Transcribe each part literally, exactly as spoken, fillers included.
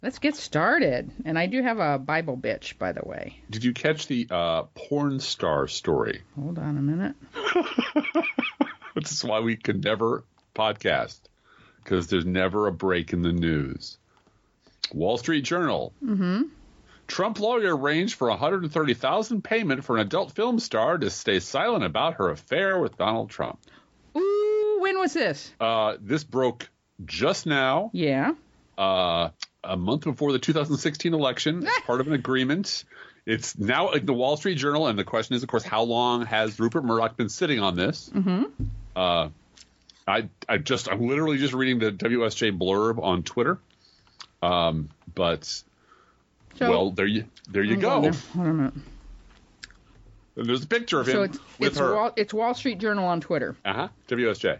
Let's get started. And I do have a Bible bitch, by the way. Did you catch the uh, porn star story? Hold on a minute. This is why we could never podcast, because there's never a break in the news. Wall Street Journal. Mm-hmm. Trump lawyer arranged for one hundred thirty thousand dollars payment for an adult film star to stay silent about her affair with Donald Trump. Ooh, when was this? Uh, this broke just now. Yeah. Uh, a month before the two thousand sixteen election, as part of an agreement. It's now in the Wall Street Journal, and the question is, of course, how long has Rupert Murdoch been sitting on this? Mm-hmm. Uh, I I just I'm literally just reading the W S J blurb on Twitter. Um, but so, well, there you there you go. Hold on a minute. And there's a picture of him so it's, with it's her. Wall, it's Wall Street Journal on Twitter. Uh huh. W S J.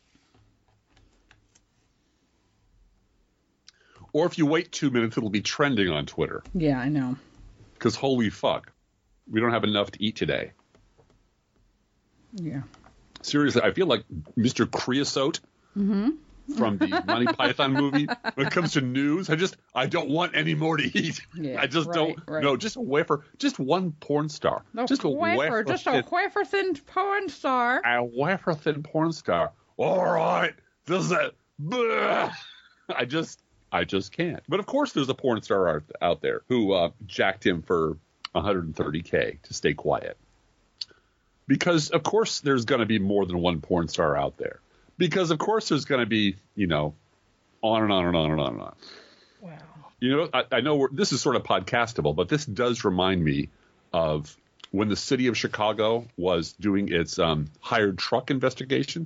Or if you wait two minutes, it'll be trending on Twitter. Yeah, I know. Because holy fuck, we don't have enough to eat today. Yeah. Seriously, I feel like Mister Creosote mm-hmm. from the Monty Python movie. When it comes to news, I just I don't want any more to eat. Yeah, I just right, don't. Right. No, just a wafer, just one porn star, No, just a wafer, wafer, just thin, a wafer thin porn star. a wafer thin porn star. All right, this is it. Bleh. I just. I just can't. But of course, there's a porn star out, out there who uh, jacked him for one hundred thirty K to stay quiet. Because, of course, there's going to be more than one porn star out there. Because, of course, there's going to be, you know, on and on and on and on and on. Wow. You know, I, I know we're, this is sort of podcastable, but this does remind me of when the city of Chicago was doing its um, hired truck investigation.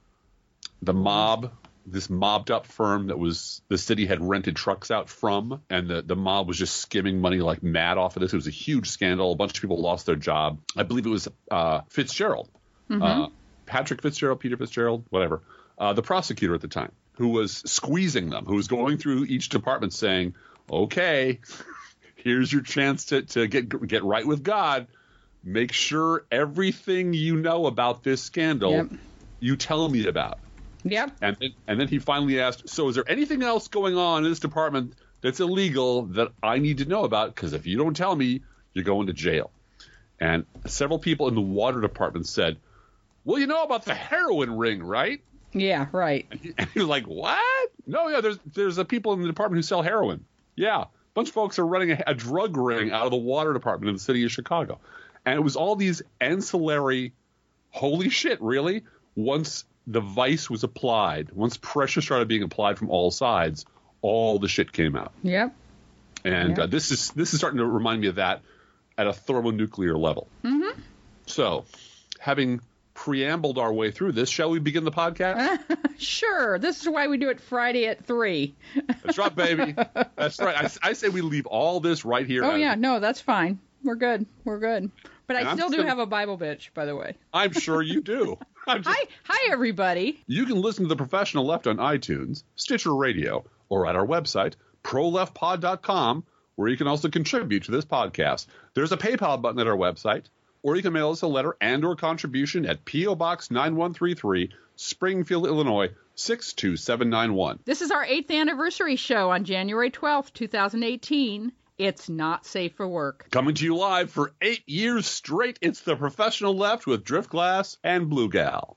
The mob... This mobbed up firm that was the city had rented trucks out from, and the, the mob was just skimming money like mad off of this. It was a huge scandal. A bunch of people lost their job. I believe it was uh, Fitzgerald, mm-hmm. uh, Patrick Fitzgerald, Peter Fitzgerald, whatever, uh, the prosecutor at the time, who was squeezing them, who was going through each department saying, okay, here's your chance to, to get get right with God. Make sure everything you know about this scandal, yep. you tell me about. Yep. And then, and then he finally asked, so is there anything else going on in this department that's illegal that I need to know about? Because if you don't tell me, you're going to jail. And several people in the water department said, well, you know about the heroin ring, right? Yeah, right. And he, and he was like, what? No, yeah, there's there's a people in the department who sell heroin. Yeah, a bunch of folks are running a, a drug ring out of the water department in the city of Chicago. And it was all these ancillary, holy shit, really? Once the vice was applied, once pressure started being applied from all sides, all the shit came out. Yep. And yep. Uh, this is this is starting to remind me of that at a thermonuclear level. Mm-hmm. So, having preambled our way through this, shall we begin the podcast? Sure. This is why we do it Friday at three. That's right, baby. That's right. I, I say we leave all this right here. Oh, yeah. No, that's fine. We're good. We're good. But and I I'm still do still... have a Bible bitch, by the way. I'm sure you do. Just... Hi, hi, everybody. You can listen to The Professional Left on iTunes, Stitcher Radio, or at our website, pro left pod dot com, where you can also contribute to this podcast. There's a PayPal button at our website, or you can mail us a letter and or contribution at P O. Box nine one three three, Springfield, Illinois, six two seven nine one. This is our eighth anniversary show on January twelfth, twenty eighteen. It's not safe for work. Coming to you live for eight years straight, it's The Professional Left with Driftglass and Blue Gal.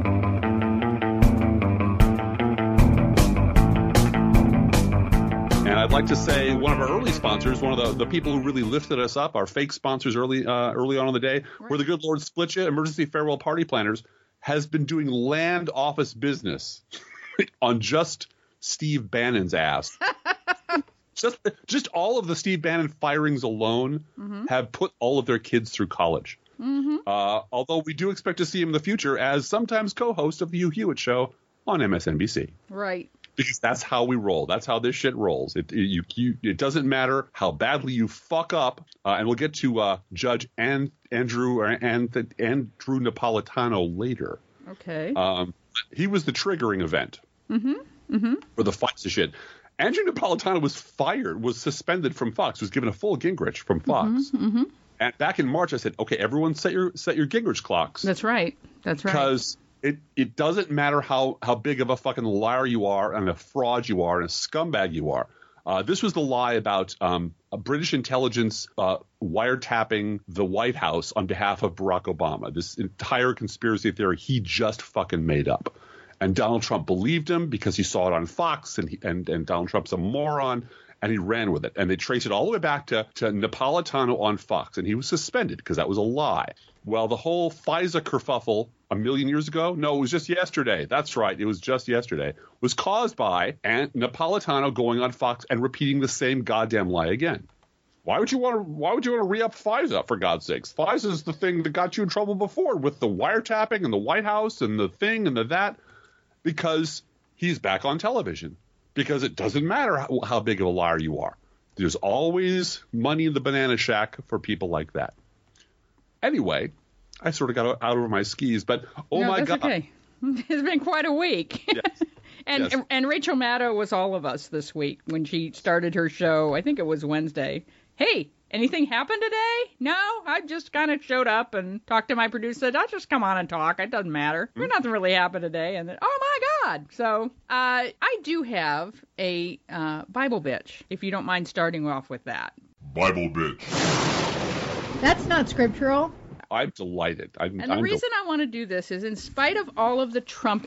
And I'd like to say one of our early sponsors, one of the, the people who really lifted us up, our fake sponsors early uh, early on in the day, right. were the good Lord Splitcha Emergency Farewell Party Planners, has been doing land office business on just Steve Bannon's ass. Just, just all of the Steve Bannon firings alone mm-hmm. have put all of their kids through college. Mm-hmm. Uh, although we do expect to see him in the future as sometimes co-host of the Hugh Hewitt Show on M S N B C. Right. Because that's how we roll. That's how this shit rolls. It you, you it doesn't matter how badly you fuck up. Uh, and we'll get to uh, Judge and Andrew or and Andrew Napolitano later. Okay. Um, he was the triggering event mm-hmm. Mm-hmm. for the FISA shit. Andrew Napolitano was fired, was suspended from Fox, was given a full Gingrich from Fox. Mm-hmm, mm-hmm. And back in March, I said, okay, everyone set your set your Gingrich clocks. That's right. That's right. Because it, it doesn't matter how, how big of a fucking liar you are and a fraud you are and a scumbag you are. Uh, this was the lie about um, a British intelligence uh, wiretapping the White House on behalf of Barack Obama. This entire conspiracy theory he just fucking made up. And Donald Trump believed him because he saw it on Fox, and he, and, and Donald Trump's a moron, and he ran with it. And they traced it all the way back to, to Napolitano on Fox, and he was suspended because that was a lie. Well, the whole FISA kerfuffle a million years ago, no, it was just yesterday. That's right, it was just yesterday, was caused by and Napolitano going on Fox and repeating the same goddamn lie again. Why would you want to? Why would you want to re-up FISA, for God's sakes? FISA is the thing that got you in trouble before with the wiretapping and the White House and the thing and the that, because he's back on television. Because it doesn't matter how, how big of a liar you are. There's always money in the banana shack for people like that. Anyway, I sort of got out over my skis, but oh no, my that's God. Okay. It's been quite a week. Yes. and yes. and Rachel Maddow was all of us this week when she started her show. I think it was Wednesday. Hey, anything happened today? No, I just kind of showed up and talked to my producer. Said, I'll just come on and talk. It doesn't matter. Mm-hmm. Nothing really happened today. And then, oh my God. So uh, I do have a uh, Bible bitch, if you don't mind starting off with that. Bible bitch. That's not scriptural. I'm delighted. I'm, and the I'm reason del- I want to do this is in spite of all of the Trump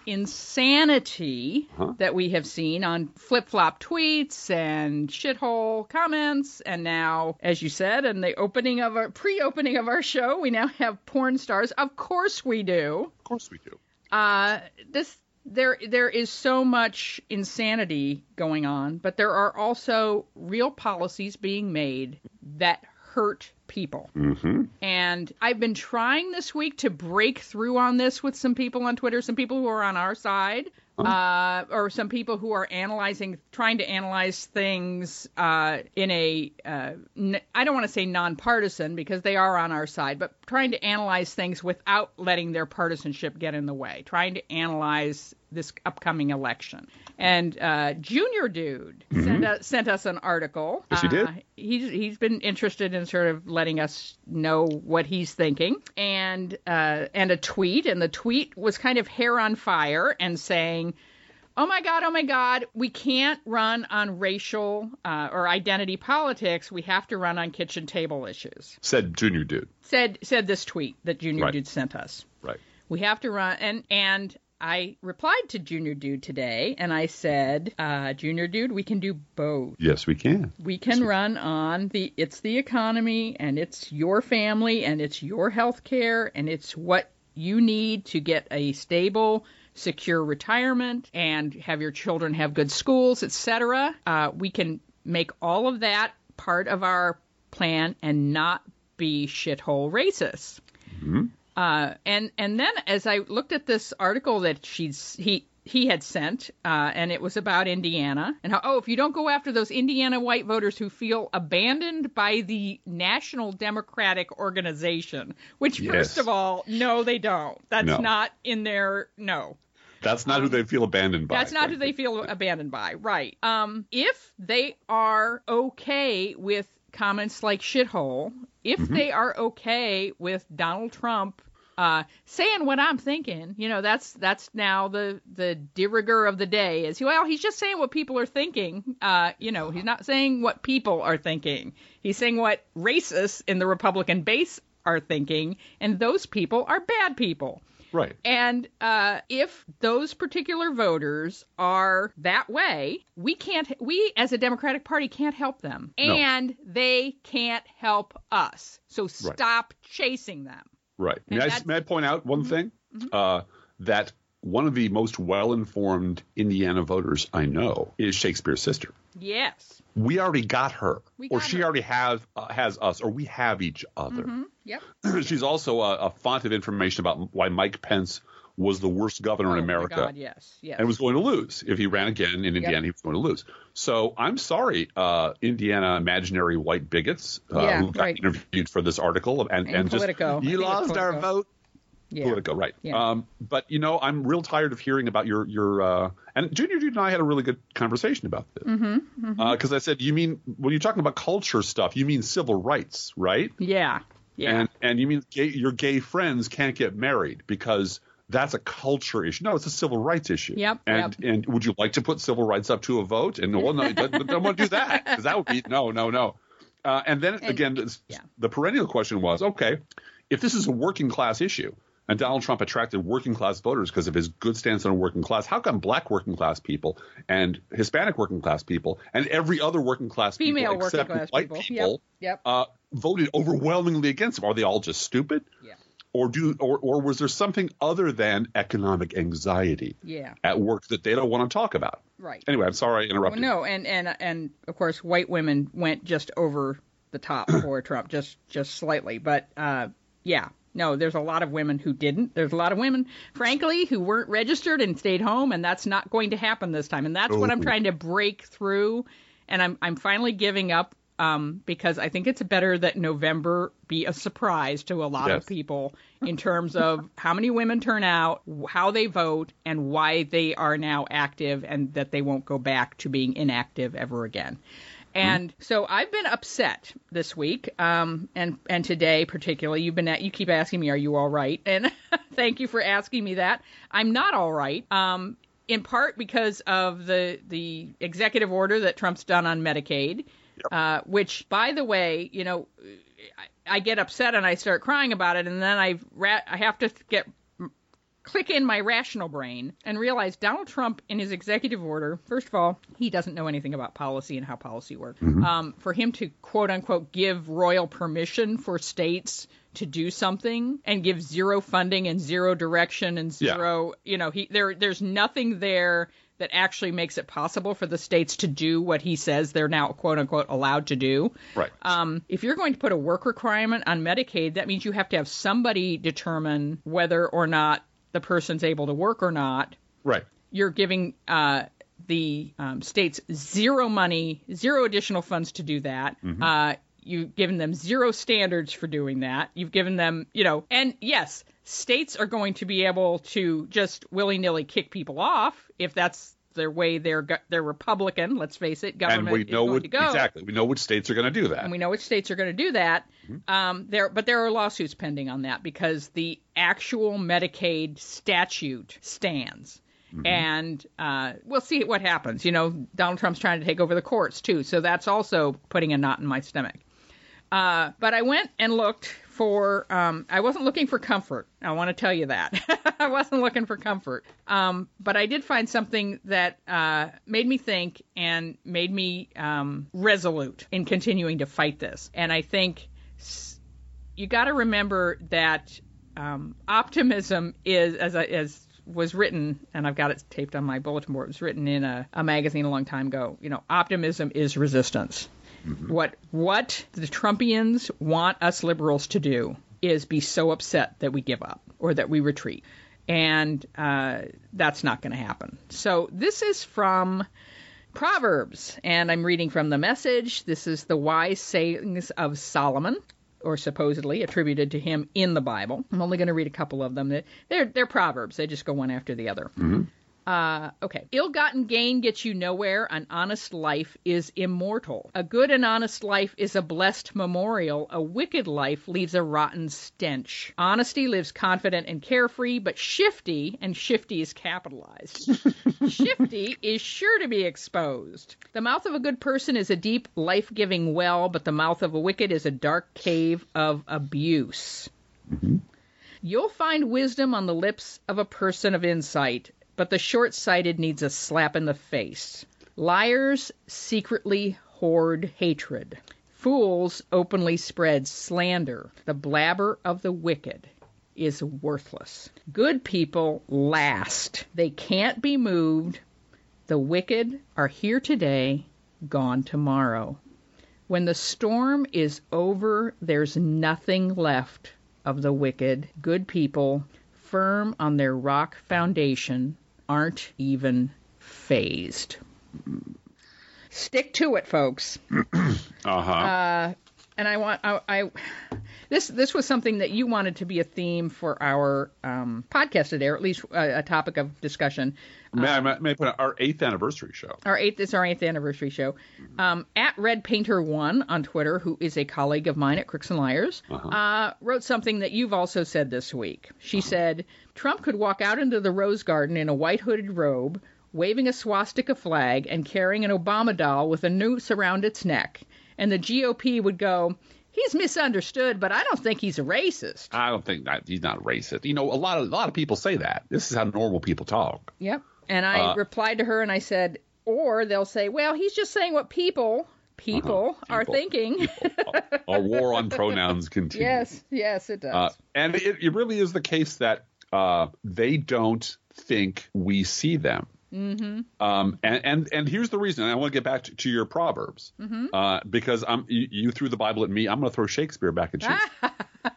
insanity huh? that we have seen on flip-flop tweets and shithole comments, and now, as you said, in the opening of our pre-opening of our show, we now have porn stars. Of course we do. Of course we do. Uh, this there there is so much insanity going on, but there are also real policies being made that hurt people. Mm-hmm. And I've been trying this week to break through on this with some people on Twitter, some people who are on our side, huh? uh, or some people who are analyzing, trying to analyze things uh, in a, uh, n- I don't want to say nonpartisan because they are on our side, but trying to analyze things without letting their partisanship get in the way, trying to analyze this upcoming election. And uh, Junior Dude mm-hmm. sent, us, sent us an article. Yes, he did. Uh, he's, he's been interested in sort of letting us know what he's thinking. And, uh, and a tweet. And the tweet was kind of hair on fire and saying, oh, my God, oh, my God, we can't run on racial uh, or identity politics. We have to run on kitchen table issues. Said Junior Dude. Said said this tweet that Junior right. Dude sent us. Right. We have to run. And and I replied to Junior Dude today, and I said, uh, Junior Dude, we can do both. Yes, we can. We can yes, run on the, it's the economy, and it's your family, and it's your health care, and it's what you need to get a stable, secure retirement, and have your children have good schools, et cetera. Uh, we can make all of that part of our plan and not be shithole racist. Mm-hmm. Uh, and and then as I looked at this article that she's he he had sent, uh, and it was about Indiana, and how, oh, if you don't go after those Indiana white voters who feel abandoned by the National Democratic Organization, which yes. first of all, no, they don't. That's no. not in their, no. That's not um, who they feel abandoned by. That's not who they feel abandoned by, right. Um, if they are okay with comments like shithole, if mm-hmm. they are okay with Donald Trump Uh, saying what I'm thinking, you know, that's that's now the the de rigueur of the day is, well, he's just saying what people are thinking. Uh, you know, he's not saying what people are thinking. He's saying what racists in the Republican base are thinking, and those people are bad people. Right. And uh, if those particular voters are that way, we can't, we as a Democratic Party can't help them, no. and they can't help us. So stop right. chasing them. Right. May I, may I point out one mm-hmm. thing? Mm-hmm. Uh, that one of the most well-informed Indiana voters I know is Shakespeare's sister. Yes. We already got her. We got or she her. already has uh, has us, or we have each other. Mm-hmm. Yep. She's also a, a font of information about why Mike Pence was the worst governor oh, in America. My God, yes, yes. And was going to lose. If he ran again in Indiana, yep. he was going to lose. So I'm sorry, uh, Indiana imaginary white bigots uh, yeah, who got right. interviewed for this article. And, and, and just, Politico. you lost our vote. Yeah. Politico, right. Yeah. Um, but, you know, I'm real tired of hearing about your, your uh, and Junior Dude and I had a really good conversation about this. Because mm-hmm, mm-hmm. uh, I said, you mean, when you're talking about culture stuff, you mean civil rights, right? Yeah. Yeah. And, and you mean gay, your gay friends can't get married because that's a culture issue. No, it's a civil rights issue. Yep. And yep. and would you like to put civil rights up to a vote? And well, no, don't, don't want to do that because that would be no, no, no. Uh, and then And- again, this, yeah. the perennial question was, okay, if this is a working class issue and Donald Trump attracted working class voters because of his good stance on working class, how come black working class people and Hispanic working class people and every other working class Female people working except class white people, people Yep. yep. Uh, voted overwhelmingly against him? Are they all just stupid? Yeah. Or do or, or was there something other than economic anxiety Yeah. at work that they don't want to talk about? Right. Anyway, I'm sorry I Well, interrupted. no, and, and and of course, white women went just over the top for Trump, just just slightly. But uh, yeah, no, there's a lot of women who didn't. There's a lot of women, frankly, who weren't registered and stayed home, and that's not going to happen this time. And that's what I'm Ooh. trying to break through. And I'm I'm finally giving up um, because I think it's better that November be a surprise to a lot Yes. of people in terms of how many women turn out, how they vote, and why they are now active, and that they won't go back to being inactive ever again. And so I've been upset this week, um, and and today particularly. You've been at, you keep asking me, "Are you all right?" And thank you for asking me that. I'm not all right, um, in part because of the the executive order that Trump's done on Medicaid, Yep. uh, which, by the way, you know, I, I get upset and I start crying about it, and then I ra- I have to get. click in my rational brain and realize Donald Trump in his executive order, first of all, he doesn't know anything about policy and how policy works. Mm-hmm. Um, for him to, quote unquote, give royal permission for states to do something and give zero funding and zero direction and Yeah. zero, you know, he there there's nothing there that actually makes it possible for the states to do what he says they're now, quote unquote, allowed to do. Right. Um, if you're going to put a work requirement on Medicaid, that means you have to have somebody determine whether or not the person's able to work or not. Right. You're giving uh, the um, states zero money, zero additional funds to do that. Mm-hmm. Uh, you've given them zero standards for doing that. You've given them, you know, and yes, states are going to be able to just willy-nilly kick people off if that's their way. They're go- they're Republican. Let's face it, government And we is know going what, to go. exactly. We know which states are going to do that. And we know which states are going to do that. Mm-hmm. Um, there, but there are lawsuits pending on that because the actual Medicaid statute stands. Mm-hmm. And uh, we'll see what happens. You know, Donald Trump's trying to take over the courts, too. So that's also putting a knot in my stomach. Uh, but I went and looked for, um, I wasn't looking for comfort. I want to tell you that. I wasn't looking for comfort. Um, but I did find something that uh, made me think and made me um, resolute in continuing to fight this. And I think s- you got to remember that um, optimism is, as, I, as was written, and I've got it taped on my bulletin board, it was written in a, a magazine a long time ago, you know, optimism is resistance. Mm-hmm. What what the Trumpians want us liberals to do is be so upset that we give up or that we retreat. And uh, that's not going to happen. So this is from Proverbs, and I'm reading from the Message. This is the wise sayings of Solomon, or supposedly attributed to him in the Bible. I'm only going to read a couple of them. They're, they're Proverbs. They just go one after the other. Mm-hmm. Uh, okay. Ill-gotten gain gets you nowhere. An honest life is immortal. A good and honest life is a blessed memorial. A wicked life leaves a rotten stench. Honesty lives confident and carefree, but shifty, and shifty is capitalized, shifty is sure to be exposed. The mouth of a good person is a deep, life-giving well, but the mouth of a wicked is a dark cave of abuse. Mm-hmm. You'll find wisdom on the lips of a person of insight, but the short-sighted needs a slap in the face. Liars secretly hoard hatred. Fools openly spread slander. The blabber of the wicked is worthless. Good people last. They can't be moved. The wicked are here today, gone tomorrow. When the storm is over, there's nothing left of the wicked. Good people, firm on their rock foundation, aren't even phased. Stick to it, folks. Uh-huh. Uh, and I want, I, I, This this was something that you wanted to be a theme for our um, podcast today, or at least a, a topic of discussion. May, um, I, may I put out our eighth anniversary show? Our eighth is our eighth anniversary show. Um, at Red Painter One on Twitter, who is a colleague of mine at Crooks and Liars, Uh-huh. uh, wrote something that you've also said this week. She said Trump could walk out into the Rose Garden in a white hooded robe, waving a swastika flag and carrying an Obama doll with a noose around its neck, and the G O P would go, he's misunderstood, but I don't think he's a racist. I don't think that he's not racist. You know, a lot of a lot of people say that. This is how normal people talk. Yep. And I Uh, replied to her and I said, or they'll say, well, he's just saying what people, people, Uh-huh. are People. thinking. Our war on pronouns continues. Yes, yes, it does. Uh, and it, it really is the case that uh, they don't think we see them. Mm-hmm. Um, and, and and here's the reason. And I want to get back to, to your Proverbs Mm-hmm. uh, because I'm you, you threw the Bible at me. I'm going to throw Shakespeare back at you.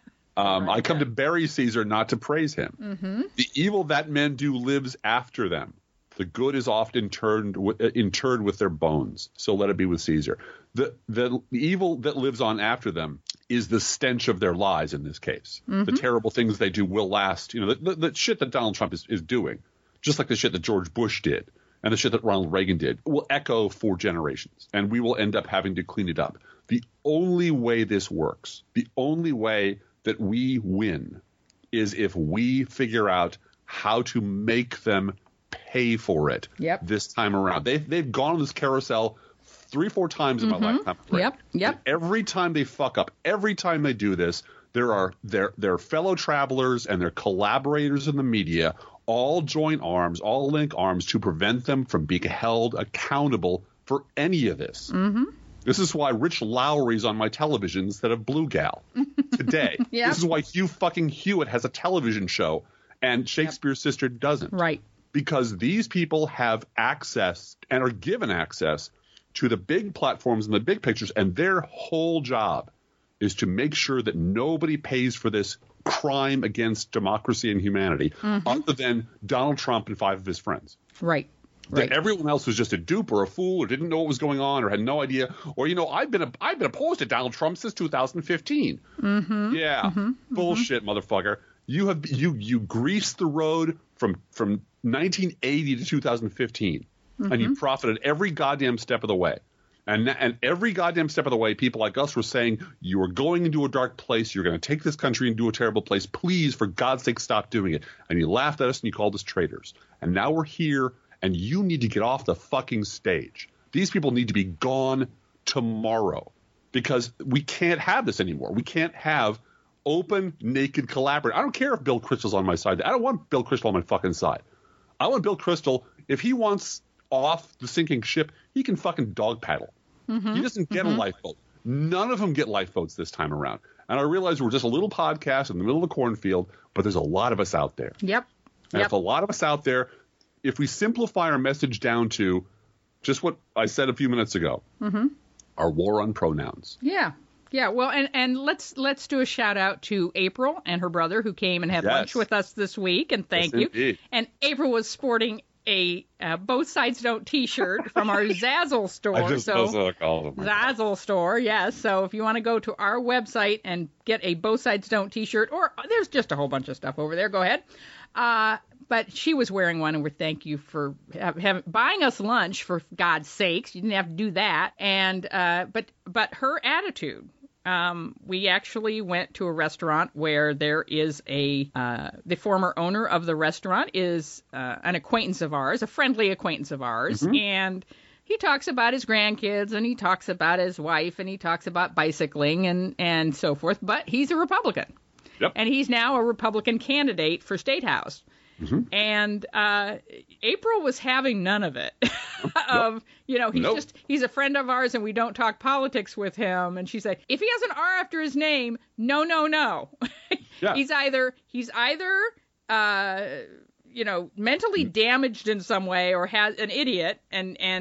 um, I come to bury Caesar, not to praise him. Mm-hmm. The evil that men do lives after them. The good is often turned w- interred with their bones. So let it be with Caesar. The, the the evil that lives on after them is the stench of their lies. In this case, Mm-hmm. the terrible things they do will last. You know, the, the, the shit that Donald Trump is, is doing, just like the shit that George Bush did and the shit that Ronald Reagan did, will echo for generations, and we will end up having to clean it up. The only way this works, the only way that we win, is if we figure out how to make them pay for it. Yep. This time around. They've, they've gone on this carousel three, four times in my lifetime. Right? Yep, yep. And every time they fuck up, every time they do this, there are their their fellow travelers and their collaborators in the media all join arms, all link arms to prevent them from being held accountable for any of this. Mm-hmm. This is why Rich Lowry's on my television instead of Blue Gal today. Yep. This is why Hugh fucking Hewitt has a television show and Shakespeare's sister doesn't. Right. Because these people have access and are given access to the big platforms and the big pictures, and their whole job is to make sure that nobody pays for this crime against democracy and humanity Mm-hmm. other than Donald Trump and five of his friends. Right. That Right. everyone else was just a dupe or a fool or didn't know what was going on or had no idea. Or, you know, I've been a, I've been opposed to Donald Trump since two thousand fifteen. Mm-hmm. Yeah. Mm-hmm. Bullshit, motherfucker. You have you you greased the road from from nineteen eighty to two thousand fifteen, Mm-hmm. and you profited every goddamn step of the way. And and every goddamn step of the way, people like us were saying, you are going into a dark place. You're going to take this country into a terrible place. Please, for God's sake, stop doing it. And you laughed at us and you called us traitors. And now we're here, and you need to get off the fucking stage. These people need to be gone tomorrow because we can't have this anymore. We can't have open, naked collaborate. I don't care if Bill Kristol's on my side. I don't want Bill Kristol on my fucking side. I want Bill Kristol, if he wants off the sinking ship, he can fucking dog paddle. Mm-hmm. He doesn't get Mm-hmm. a lifeboat. None of them get lifeboats this time around. And I realize we're just a little podcast in the middle of the cornfield, but there's a lot of us out there. Yep. And Yep. if a lot of us out there, if we simplify our message down to just what I said a few minutes ago, Mm-hmm. our war on pronouns. Yeah. Yeah, well, and, and let's let's do a shout out to April and her brother who came and had Yes. lunch with us this week, and thank Yes, you. indeed. And April was sporting a uh, Both Sides Don't T-shirt from our Zazzle store. I just so also called them. Zazzle store, yes. So if you want to go to our website and get a Both Sides Don't T-shirt, or there's just a whole bunch of stuff over there, go ahead. Uh, but she was wearing one, and we thank you for have, have, buying us lunch, for God's sakes. You didn't have to do that. And uh, but but her attitude. Um, we actually went to a restaurant where there is a, uh, the former owner of the restaurant is uh, an acquaintance of ours, a friendly acquaintance of ours, Mm-hmm. and he talks about his grandkids, and he talks about his wife, and he talks about bicycling and, and so forth, but he's a Republican. Yep. And he's now a Republican candidate for State House. Mm-hmm. And uh, April was having none of it. of, you know, he's Nope. just, he's a friend of ours and we don't talk politics with him. And she said, if he has an R after his name, no, no, no. Yeah. He's either, he's either, uh, you know, mentally damaged in some way or has an idiot and, and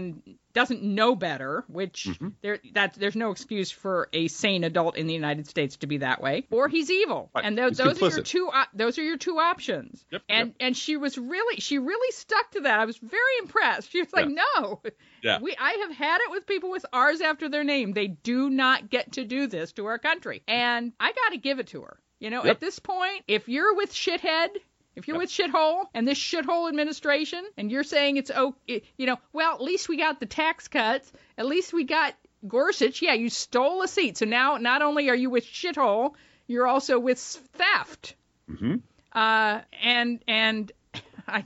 doesn't know better, which Mm-hmm. there that there's no excuse for a sane adult in the United States to be that way, or he's evil. Right. And th- He's those are your complicit. two uh, those are your two options. Yep, and yep. and she was really she really stuck to that. I was very impressed. She was like, Yeah. "No. Yeah. We I have had it with people with R's after their name. They do not get to do this to our country." And I got to give it to her. You know, Yep. at this point, if you're with shithead, if you're Yep. with shithole and this shithole administration, and you're saying it's oh, it, you know, well, at least we got the tax cuts. At least we got Gorsuch. Yeah, you stole a seat. So now not only are you with shithole, you're also with theft. Mm-hmm. Uh, and and I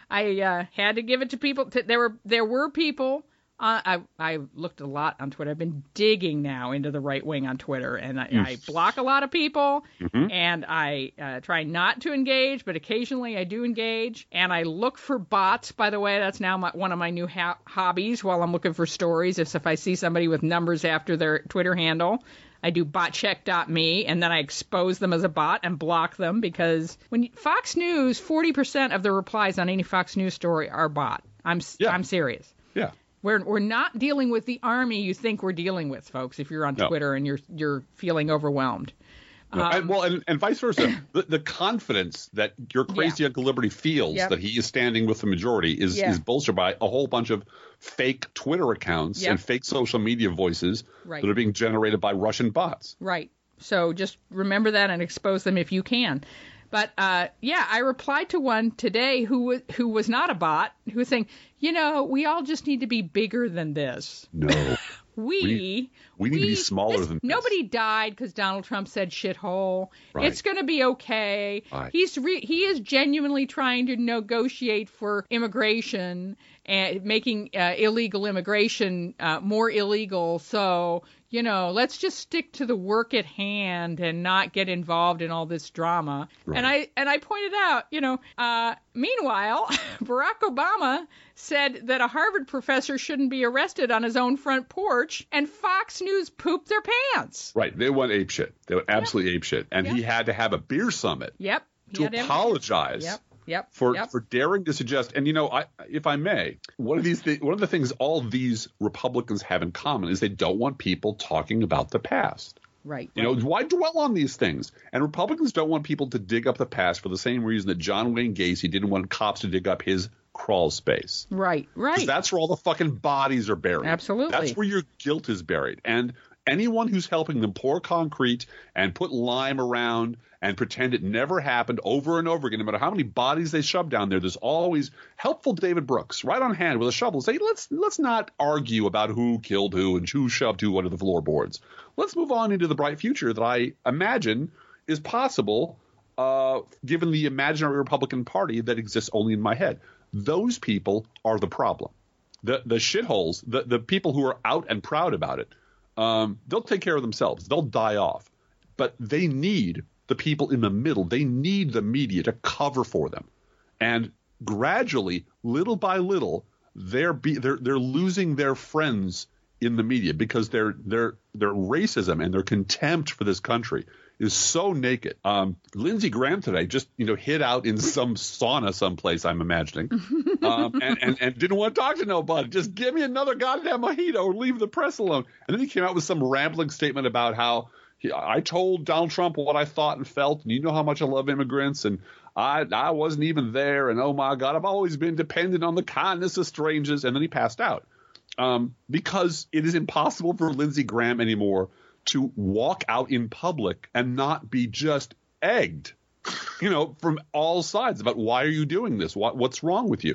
I uh, had to give it to people. To, there were there were people. Uh, I I looked a lot on Twitter. I've been digging now into the right wing on Twitter, and I, Mm. I block a lot of people, Mhm. and I uh, try not to engage, but occasionally I do engage, and I look for bots. By the way, that's now my, one of my new ha- hobbies. While I'm looking for stories, is if I see somebody with numbers after their Twitter handle, I do botcheck dot me, and then I expose them as a bot and block them, because when you, Fox News, forty percent of the replies on any Fox News story are bot. I'm s- Yeah. I'm serious. Yeah. We're we're not dealing with the army you think we're dealing with, folks. If you're on No. Twitter and you're you're feeling overwhelmed. No, Um, and, well, and, and vice versa. the, the confidence that your crazy Yeah. Uncle Liberty feels Yep. that he is standing with the majority is, Yeah. is bolstered by a whole bunch of fake Twitter accounts Yep. and fake social media voices Right. that are being generated by Russian bots. Right. So just remember that and expose them if you can. But uh, yeah, I replied to one today who was who was not a bot, who was saying, you know, we all just need to be bigger than this. No. We We- we need to be smaller than this. Nobody died because Donald Trump said shithole. Right. It's going to be okay. Right. He's re- he is genuinely trying to negotiate for immigration and making uh, illegal immigration uh, more illegal. So, you know, let's just stick to the work at hand and not get involved in all this drama. Right. And I and I pointed out, you know, uh, meanwhile, Barack Obama said that a Harvard professor shouldn't be arrested on his own front porch, and Fox News pooped their pants. Right. They went apeshit. They went absolutely apeshit. And he Yep. had to have a beer summit Yep. He to had to- apologize. Yep. Yep. For, yep. for daring to suggest, and you know, I, if I may, one of these th- one of the things all these Republicans have in common is they don't want people talking about the past. Right. You know, why dwell on these things? And Republicans don't want people to dig up the past for the same reason that John Wayne Gacy didn't want cops to dig up his crawl space. Right. 'Cause Right. that's where all the fucking bodies are buried. Absolutely. That's where your guilt is buried. And anyone who's helping them pour concrete and put lime around and pretend it never happened over and over again, no matter how many bodies they shove down there, there's always helpful David Brooks right on hand with a shovel. Say, let's let's not argue about who killed who and who shoved who under the floorboards. Let's move on into the bright future that I imagine is possible, uh, given the imaginary Republican Party that exists only in my head. Those people are the problem. The the shitholes, the, the people who are out and proud about it, um, they'll take care of themselves. They'll die off. But they need the people in the middle. They need the media to cover for them. And gradually, little by little, they're be, they're they're losing their friends in the media because their their their racism and their contempt for this country is so naked. Um, Lindsey Graham today just you know hid out in some sauna someplace, I'm imagining, um, and, and and didn't want to talk to nobody. Just give me another goddamn mojito or leave the press alone. And then he came out with some rambling statement about how he, I told Donald Trump what I thought and felt, and you know how much I love immigrants, and I I wasn't even there, and oh my God, I've always been dependent on the kindness of strangers. And then he passed out. Um, because it is impossible for Lindsey Graham anymore to walk out in public and not be just egged, you know, from all sides about why are you doing this? What, what's wrong with you?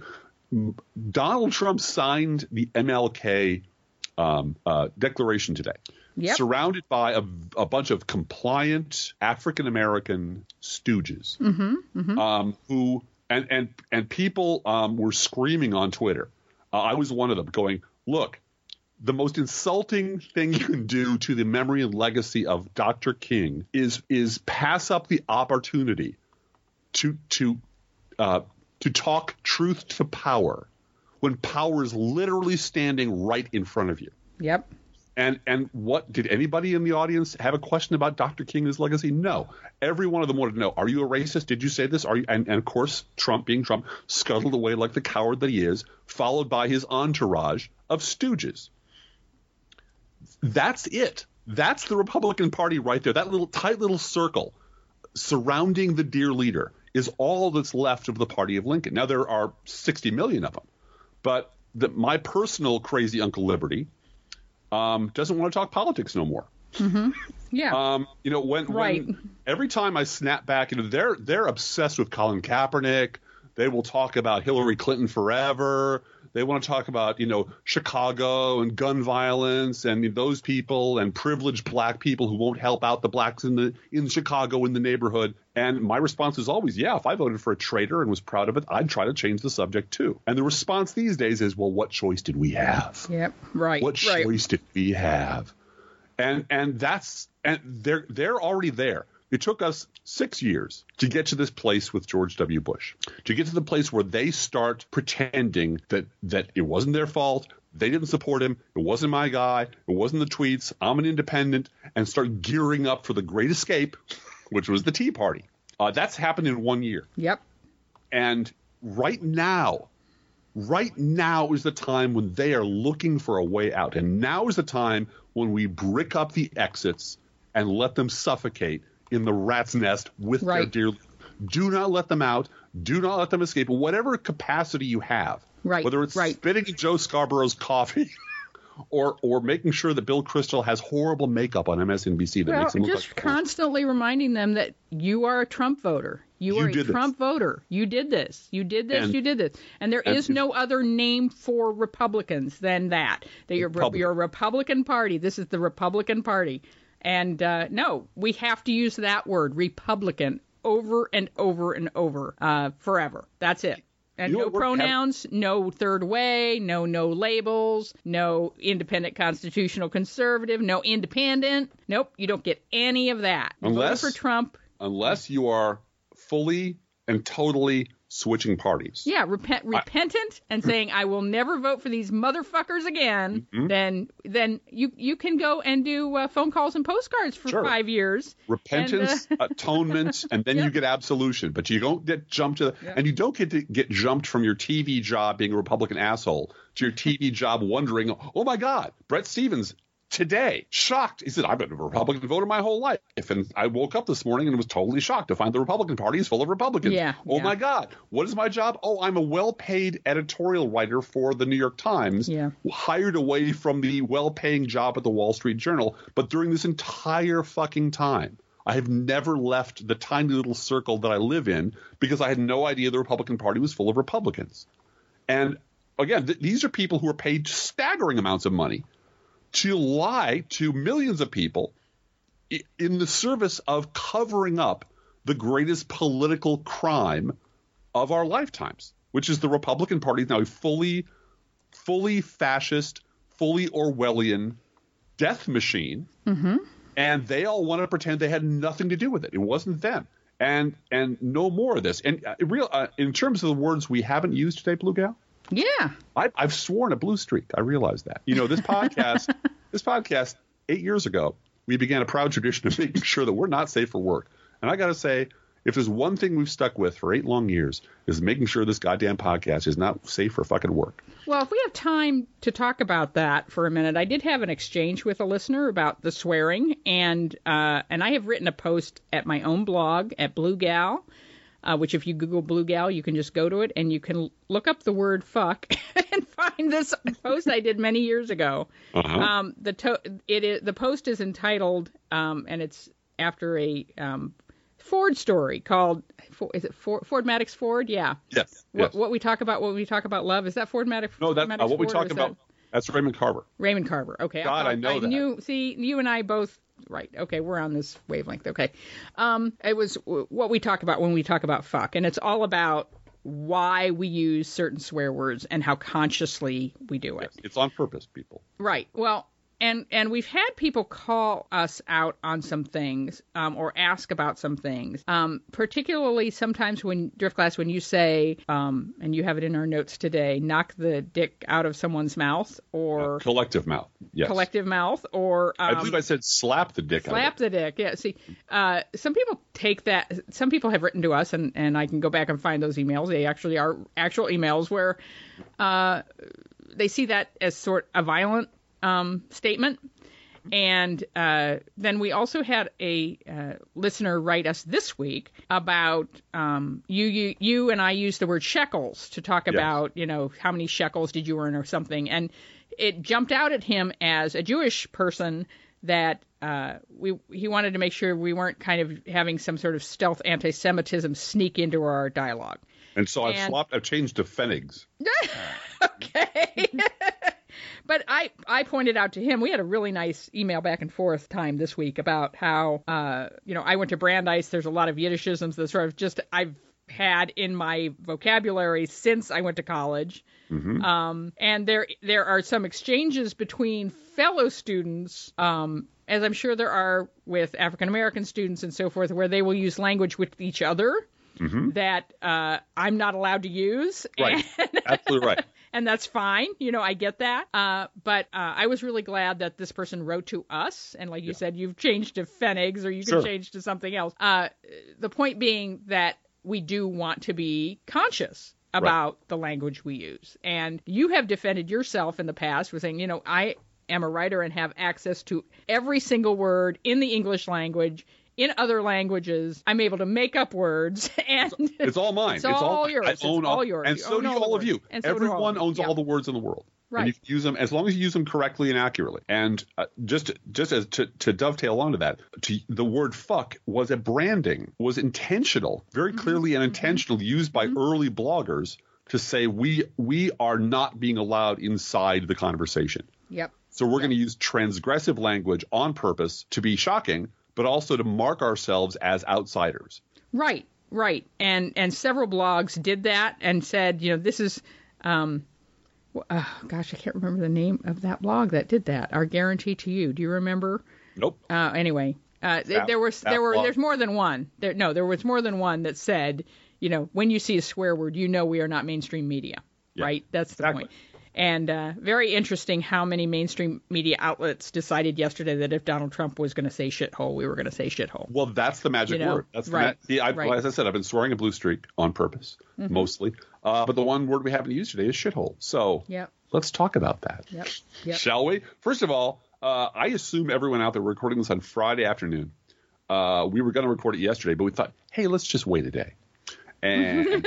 Donald Trump signed the M L K um, uh, declaration today, Yep. surrounded by a, a bunch of compliant African-American stooges Mm-hmm. Mm-hmm. um, who and, and, and people um, were screaming on Twitter. Uh, I was one of them going, look, the most insulting thing you can do to the memory and legacy of Doctor King is is pass up the opportunity to to uh, to talk truth to power when power is literally standing right in front of you. Yep. And and what did anybody in the audience have a question about Doctor King and his legacy? No. Every one of them wanted to know, are you a racist? Did you say this? Are you? And, and of course, Trump, being Trump, scuttled away like the coward that he is, followed by his entourage of stooges. That's it. That's the Republican Party right there. That little tight little circle surrounding the dear leader is all that's left of the party of Lincoln. Now, there are sixty million of them, but the, my personal crazy Uncle Liberty um, doesn't want to talk politics no more. Mm-hmm. Yeah. Um, you know, when, right. when every time I snap back, you know, they're they're obsessed with Colin Kaepernick. They will talk about Hillary Clinton forever. They want to talk about, you know, Chicago and gun violence and those people and privileged black people who won't help out the blacks in the in Chicago in the neighborhood. And my response is always, yeah, if I voted for a traitor and was proud of it, I'd try to change the subject too. And the response these days is, well, what choice did we have? Yep. Right. What right. choice did we have? And and that's and they're they're already there. It took us six years to get to this place with George W. Bush, to get to the place where they start pretending that that it wasn't their fault. They didn't support him. It wasn't my guy. It wasn't the tweets. I'm an independent, and start gearing up for the great escape, which was the Tea Party. Uh, that's happened in one year. Yep. And right now, right now is the time when they are looking for a way out. And now is the time when we brick up the exits and let them suffocate in the rat's nest with right. their dear. Do not let them out. Do not let them escape. Whatever capacity you have, right. whether it's right. spitting in Joe Scarborough's coffee or or making sure that Bill Kristol has horrible makeup on M S N B C that well, makes him look just like constantly reminding them that you are a Trump voter. You, you are a did Trump this. voter. You did this. You did this. And, you did this. And there and is no other name for Republicans than that. That you're, Republican. you're a Republican Party. This is the Republican Party. And uh, no, we have to use that word, Republican, over and over and over uh, forever. That's it. And you know no pronouns, no third way, no no labels, no independent constitutional conservative, no independent. Nope, you don't get any of that. You Unless, voted for Trump. Unless you are fully and totally switching parties. Yeah, repent, repentant I, and saying I will never vote for these motherfuckers again. Mm-hmm. Then, then you you can go and do uh, phone calls and postcards for sure. five years. Repentance, and, uh, atonement, and then yep. you get absolution. But you don't get jumped to, yep. and you don't get to get jumped from your T V job being a Republican asshole to your T V job wondering, oh my God, Brett Stevens. Today, shocked. He said, I've been a Republican voter my whole life. And I woke up this morning and was totally shocked to find the Republican Party is full of Republicans. Yeah, oh, yeah. my God. What is my job? Oh, I'm a well-paid editorial writer for the New York Times, yeah. hired away from the well-paying job at the Wall Street Journal. But during this entire fucking time, I have never left the tiny little circle that I live in because I had no idea the Republican Party was full of Republicans. And again, th- these are people who are paid staggering amounts of money to lie to millions of people in the service of covering up the greatest political crime of our lifetimes, which is the Republican Party is now a fully, fully fascist, fully Orwellian death machine. Mm-hmm. And they all want to pretend they had nothing to do with it. It wasn't them. And and no more of this. And uh, real uh, in terms of the words we haven't used today, Blue Gal, yeah, I, I've sworn a blue streak. I realize that. You know, this podcast, this podcast, eight years ago, we began a proud tradition of making sure that we're not safe for work. And I got to say, if there's one thing we've stuck with for eight long years, is making sure this goddamn podcast is not safe for fucking work. Well, if we have time to talk about that for a minute, I did have an exchange with a listener about the swearing, and uh, and I have written a post at my own blog at Blue Gal. Uh, which if you Google Blue Gal, you can just go to it and you can look up the word fuck and find this post I did many years ago. Uh-huh. Um, the to- it is, the post is entitled, um, and it's after a um, Ford story called, is it Ford, Ford Maddox Ford? Yeah. Yes. What, yes. what we talk about, what we talk about love, is that Ford Maddox? No, that's Maddox uh, what we Ford, talk about. That... That's Raymond Carver. Raymond Carver. Okay. God, I, I know I that. Knew, see, you and I both. Right. Okay. We're on this wavelength. Okay. Um, it was what we talk about when we talk about fuck. And it's all about why we use certain swear words and how consciously we do it. Yes, it's on purpose, people. Right. Well, and and we've had people call us out on some things, um, or ask about some things, um, particularly sometimes when Driftglass, when you say, um, and you have it in our notes today, knock the dick out of someone's mouth, or uh, collective mouth, yes, collective mouth, or um, I believe I said slap the dick. Slap out the dick. Yeah. See, uh, some people take that. Some people have written to us, and and I can go back and find those emails. They actually are actual emails where uh, they see that as sort of a violent um, statement. And uh, then we also had a uh, listener write us this week about um, you, you, you and I used the word shekels to talk Yes. about, you know, how many shekels did you earn or something. And it jumped out at him as a Jewish person that uh, we he wanted to make sure we weren't kind of having some sort of stealth anti-Semitism sneak into our dialogue. And so I've And- swapped. I've changed to Pfennigs. Okay. But I, I pointed out to him, we had a really nice email back and forth time this week about how, uh, you know, I went to Brandeis. There's a lot of Yiddishisms that sort of just I've had in my vocabulary since I went to college. Mm-hmm. Um, and there there are some exchanges between fellow students, um, as I'm sure there are with African American students and so forth, where they will use language with each other Mm-hmm. that uh, I'm not allowed to use. Right. And, Absolutely right. and that's fine. You know, I get that. Uh, but uh, I was really glad that this person wrote to us. And like you Yeah. said, you've changed to Pfennigs, or you can Sure. change to something else. Uh, the point being that we do want to be conscious about the language we use. And you have defended yourself in the past with saying, you know, I am a writer and have access to every single word in the English language. In other languages, I'm able to make up words, and It's all mine. It's all yours. I It's own all yours. And You so own do all the all of words. you. And so do all of Everyone you. owns Yeah. all the words in the world. Right. And you can use them as long as you use them correctly and accurately. And uh, just just as to, to dovetail onto that, to, the word fuck was a branding, was intentional, very Mm-hmm. clearly and intentional, used by early bloggers to say we we are not being allowed inside the conversation. Yep. So we're going to use transgressive language on purpose to be shocking, but also to mark ourselves as outsiders. Right, right. And and several blogs did that and said, you know, this is, um, uh, gosh, I can't remember the name of that blog that did that. Our Guarantee to You. Do you remember? Nope. Uh, anyway, uh, th- That- there was that there were blog. there's more than one. There no, there was more than one that said, you know, when you see a swear word, you know we are not mainstream media. Yeah, Right. That's the exactly. point. And uh, very interesting how many mainstream media outlets decided yesterday that if Donald Trump was going to say shithole, we were going to say shithole. Well, that's the magic You know, word. That's the right, ma- see, I, right. as I said, I've been swearing a blue streak on purpose, Mm-hmm. mostly. Uh, but the one word we haven't used today is shithole. So Yep. let's talk about that. Yep. Yep. Shall we? First of all, uh, I assume everyone out there recording this on Friday afternoon. Uh, we were going to record it yesterday, but we thought, hey, let's just wait a day. And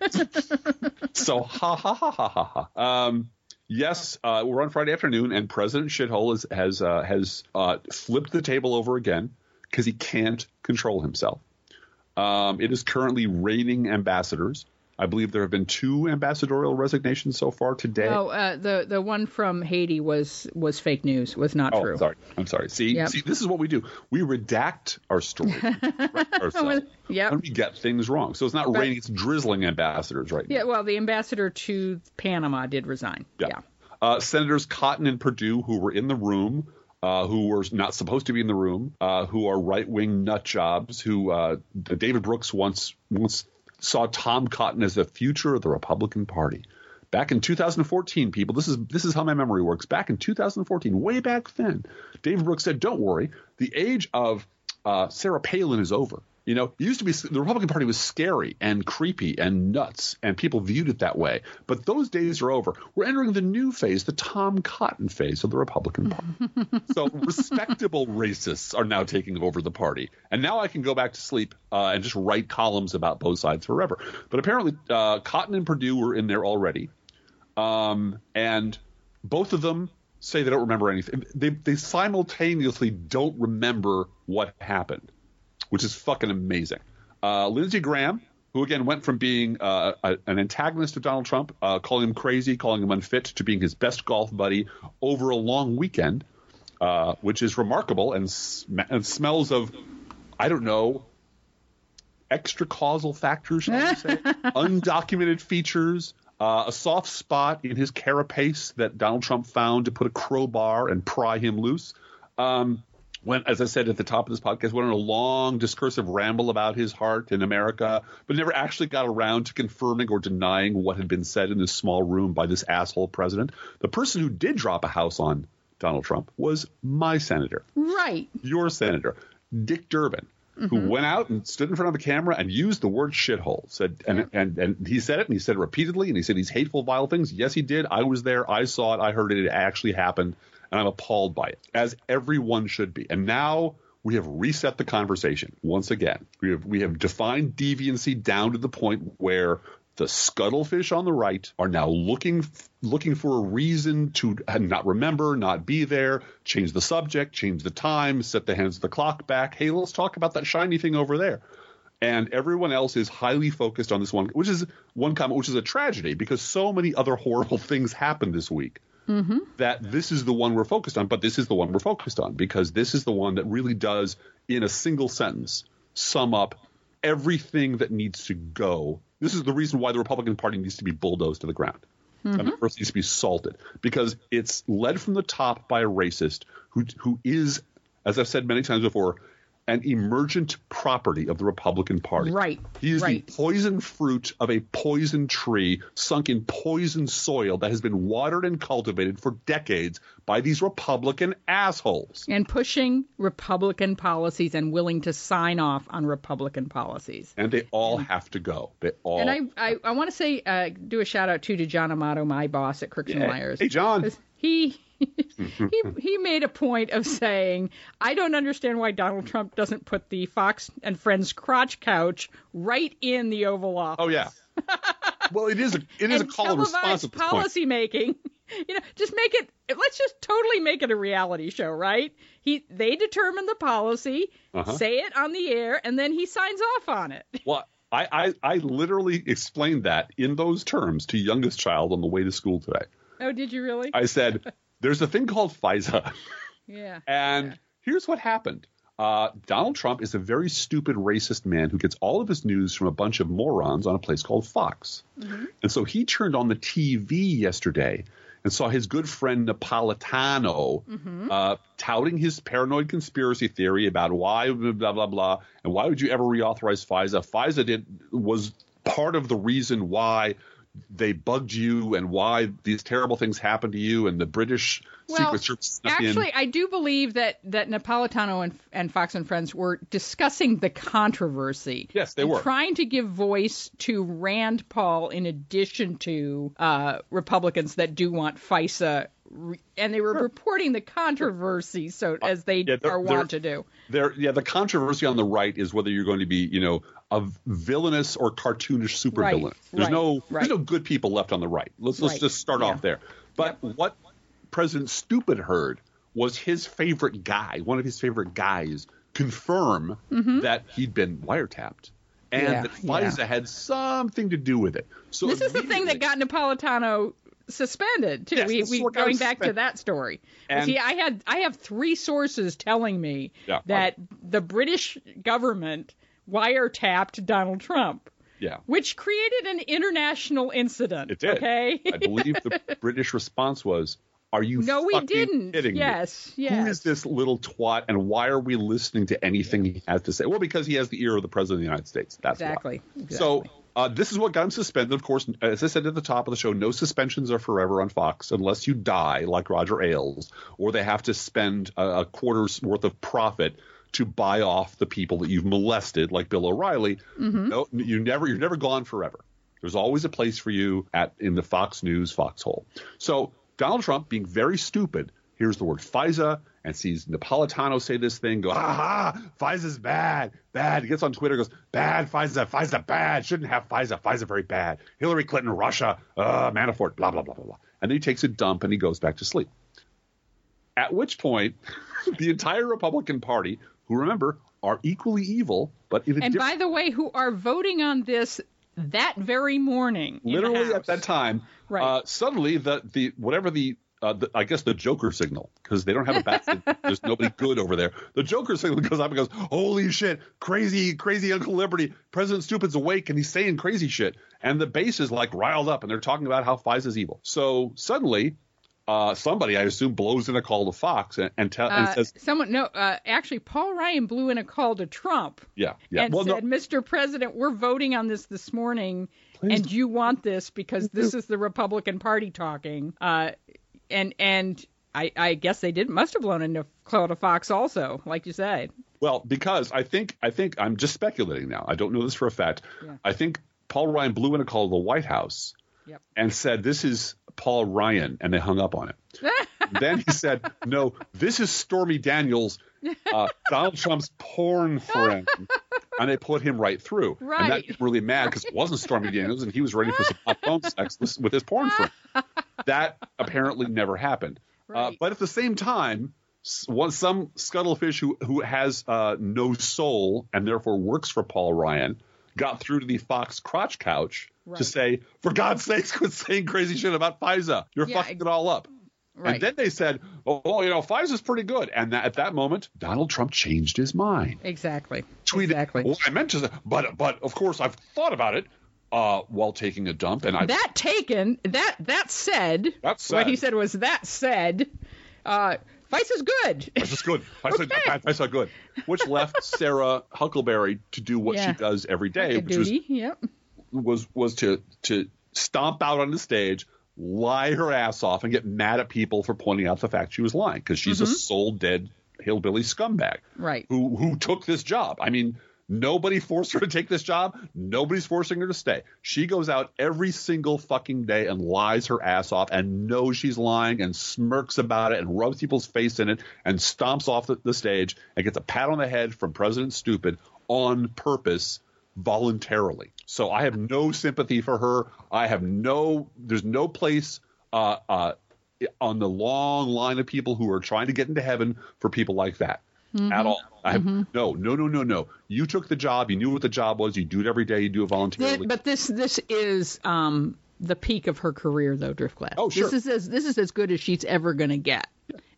so, ha ha ha ha ha ha. Um, yes, uh, we're on Friday afternoon, and President Shithole is, has uh, has uh, flipped the table over again because he can't control himself. Um, it is currently raining ambassadors. I believe there have been two ambassadorial resignations so far today. Oh, uh, the the one from Haiti was was fake news. Was not Oh, true. sorry. I'm sorry. See, Yep. see, this is what we do. We redact our stories. Correct ourselves Yep. when we get things wrong. So it's not But- raining; it's drizzling ambassadors right Yeah. now. Well, the ambassador to Panama did resign. Yeah. Uh, Senators Cotton and Perdue, who were in the room, uh, who were not supposed to be in the room, uh, who are right-wing nut jobs, who uh, the David Brooks once once saw Tom Cotton as the future of the Republican Party. Back in two thousand fourteen, people, this is this is how my memory works. Back in two thousand fourteen, way back then, David Brooks said, "Don't worry, the age of uh, Sarah Palin is over." You know, it used to be the Republican Party was scary and creepy and nuts, and people viewed it that way. But those days are over. We're entering the new phase, the Tom Cotton phase of the Republican Party. So respectable racists are now taking over the party. And now I can go back to sleep uh, and just write columns about both sides forever. But apparently uh, Cotton and Perdue were in there already. Um, and both of them say they don't remember anything. They, they simultaneously don't remember what happened, which is fucking amazing. Uh, Lindsey Graham, who again went from being uh, a, an antagonist of Donald Trump, uh, calling him crazy, calling him unfit, to being his best golf buddy over a long weekend, uh, which is remarkable and, sm- and smells of, I don't know, extra causal factors, shall we say, undocumented features, Uh, a soft spot in his carapace that Donald Trump found to put a crowbar and pry him loose. Um, went, as I said at the top of this podcast, went on a long discursive ramble about his heart in America, but never actually got around to confirming or denying what had been said in this small room by this asshole president. The person who did drop a house on Donald Trump was my senator. Right. Your senator, Dick Durbin. Mm-hmm. Who went out and stood in front of the camera and used the word shithole. Said and, yeah. and and he said it, and he said it repeatedly, and he said these hateful, vile things. Yes, he did. I was there. I saw it. I heard it. It actually happened, and I'm appalled by it, as everyone should be. And now we have reset the conversation once again. We have we have defined deviancy down to the point where the scuttlefish on the right are now looking looking for a reason to not remember, not be there, change the subject, change the time, set the hands of the clock back. Hey, let's talk about that shiny thing over there. And everyone else is highly focused on this one, which is one comment, which is a tragedy because so many other horrible things happened this week mm-hmm. that this is the one we're focused on. But this is the one we're focused on because this is the one that really does, in a single sentence, sum up everything that needs to go. This is the reason why the Republican Party needs to be bulldozed to the ground. Mm-hmm. And first needs to be salted because it's led from the top by a racist who who is, as I've said many times before, an emergent property of the Republican Party. Right. He is right. the poison fruit of a poison tree sunk in poison soil that has been watered and cultivated for decades by these Republican assholes. And pushing Republican policies and willing to sign off on Republican policies. And they all and, have to go. They all. And I I, I want to say, uh, do a shout out too to John Amato, my boss at Crooks yeah. and Myers. Hey, John. He. he he made a point of saying, I don't understand why Donald Trump doesn't put the Fox and Friends crotch couch right in the Oval Office. Oh, yeah. Well, it is a it is a call and response at this policy point. making. You know, just make it. Let's just totally make it a reality show, right? He they determine the policy, uh-huh. say it on the air, and then he signs off on it. Well, I, I I literally explained that in those terms to youngest child on the way to school today. Oh, did you really? I said, there's a thing called FISA. Yeah. And yeah. here's what happened. Uh, Donald Trump is a very stupid, racist man who gets all of his news from a bunch of morons on a place called Fox. Mm-hmm. And so he turned on the T V yesterday and saw his good friend Napolitano mm-hmm. uh, touting his paranoid conspiracy theory about why blah, blah, blah, and why would you ever reauthorize FISA? FISA did, was part of the reason why they bugged you and why these terrible things happened to you and the British well, Secret Service snuck actually, in. I do believe that, that Napolitano and, and Fox and Friends were discussing the controversy. Yes, they were. Trying to give voice to Rand Paul in addition to uh, Republicans that do want FISA. And they were sure. reporting the controversy, so as they uh, yeah, are wont to do. There, yeah, the controversy on the right is whether you're going to be, you know, a villainous or cartoonish supervillain. Right, there's right, no, right. there's no good people left on the right. Let's let's right. just start yeah. off there. But yep. what President Stupid heard was his favorite guy, one of his favorite guys, confirm mm-hmm. that he'd been wiretapped. And yeah, that FISA yeah. had something to do with it. So this is the thing that got Napolitano suspended too. Yes, we we going back suspended. to that story. And, See, I had I have three sources telling me yeah, that right. the British government wiretapped Donald Trump. Yeah. Which created an international incident. It did. Okay. I believe the British response was, "Are you no, we fucking didn't. kidding yes, me? Yes. Who is this little twat, and why are we listening to anything he has to say?" Well, because he has the ear of the President of the United States. That's exactly. why. Exactly. So uh, this is what got him suspended. Of course, as I said at the top of the show, no suspensions are forever on Fox unless you die like Roger Ailes, or they have to spend a, a quarter's worth of profit to buy off the people that you've molested, like Bill O'Reilly. Mm-hmm. No, you never, you're never gone forever. There's always a place for you at in the Fox News foxhole. So Donald Trump, being very stupid, hears the word FISA and sees Napolitano say this thing, go, ah, FISA's bad, bad. He gets on Twitter, goes, bad, FISA, FISA bad, shouldn't have FISA, FISA very bad. Hillary Clinton, Russia, uh, Manafort, blah, blah, blah, blah, blah. And then he takes a dump and he goes back to sleep. At which point, the entire Republican Party, who, remember, are equally evil, but in a and diff- by the way, who are voting on this that very morning. Literally at that time, right. uh, suddenly the, the whatever the uh, the, I guess the Joker signal, because they don't have a bat. There's nobody good over there. The Joker signal goes up and goes, holy shit, crazy, crazy Uncle Liberty. President Stupid's awake and he's saying crazy shit. And the base is like riled up and they're talking about how FISA's evil. So suddenly uh, somebody, I assume, blows in a call to Fox and, and, tell, and uh, says. Someone, no, uh, actually, Paul Ryan blew in a call to Trump. Yeah, yeah. And well, said, no, Mister President, we're voting on this this morning. Please. And you want this because this is the Republican Party talking. Uh, and and I, I guess they did must have blown into call to Fox also, like you said. Well, because I think I think I'm just speculating now. I don't know this for a fact. Yeah. I think Paul Ryan blew in a call to the White House Yep. and said, this is Paul Ryan, and they hung up on it. Then he said, no, this is Stormy Daniels, uh, Donald Trump's porn friend. And they put him right through. Right. And that made him really mad because it wasn't Stormy Daniels, and he was ready for some hot phone sex with his porn friend. That apparently never happened. Right. Uh, but at the same time, one, some scuttlefish who, who has uh, no soul and therefore works for Paul Ryan got through to the Fox crotch couch Right. to say, for God's sakes, quit saying crazy shit about FISA. You're Yeah, fucking it all up. Right. And then they said, oh, well, you know, FISA's pretty good. And that, at that moment, Donald Trump changed his mind. Exactly. Tweeted, Exactly. well, I meant to say, but, but of course, I've thought about it uh, while taking a dump. And I That taken, that that said, That said. what he said was that said, uh, FISA's good. FISA's good. FISA, Okay. FISA good. Which left Sarah Huckleberry to do what Yeah. she does every day, A which was, duty, yep. was was to to stomp out on the stage, lie her ass off, and get mad at people for pointing out the fact she was lying, because she's Mm-hmm. a soul dead hillbilly scumbag Right. who who took this job. I mean, nobody forced her to take this job. Nobody's forcing her to stay. She goes out every single fucking day and lies her ass off and knows she's lying and smirks about it and rubs people's face in it and stomps off the, the stage and gets a pat on the head from President Stupid on purpose, voluntarily. So I have no sympathy for her. I have no – there's no place uh, uh, on the long line of people who are trying to get into heaven for people like that. Mm-hmm. At all. I have no, no, no, no, no. You took the job. You knew what the job was. You do it every day. You do it voluntarily. Th- but this this is um, the peak of her career, though, Driftglass. Oh, sure. This is as, this is as good as she's ever going to get.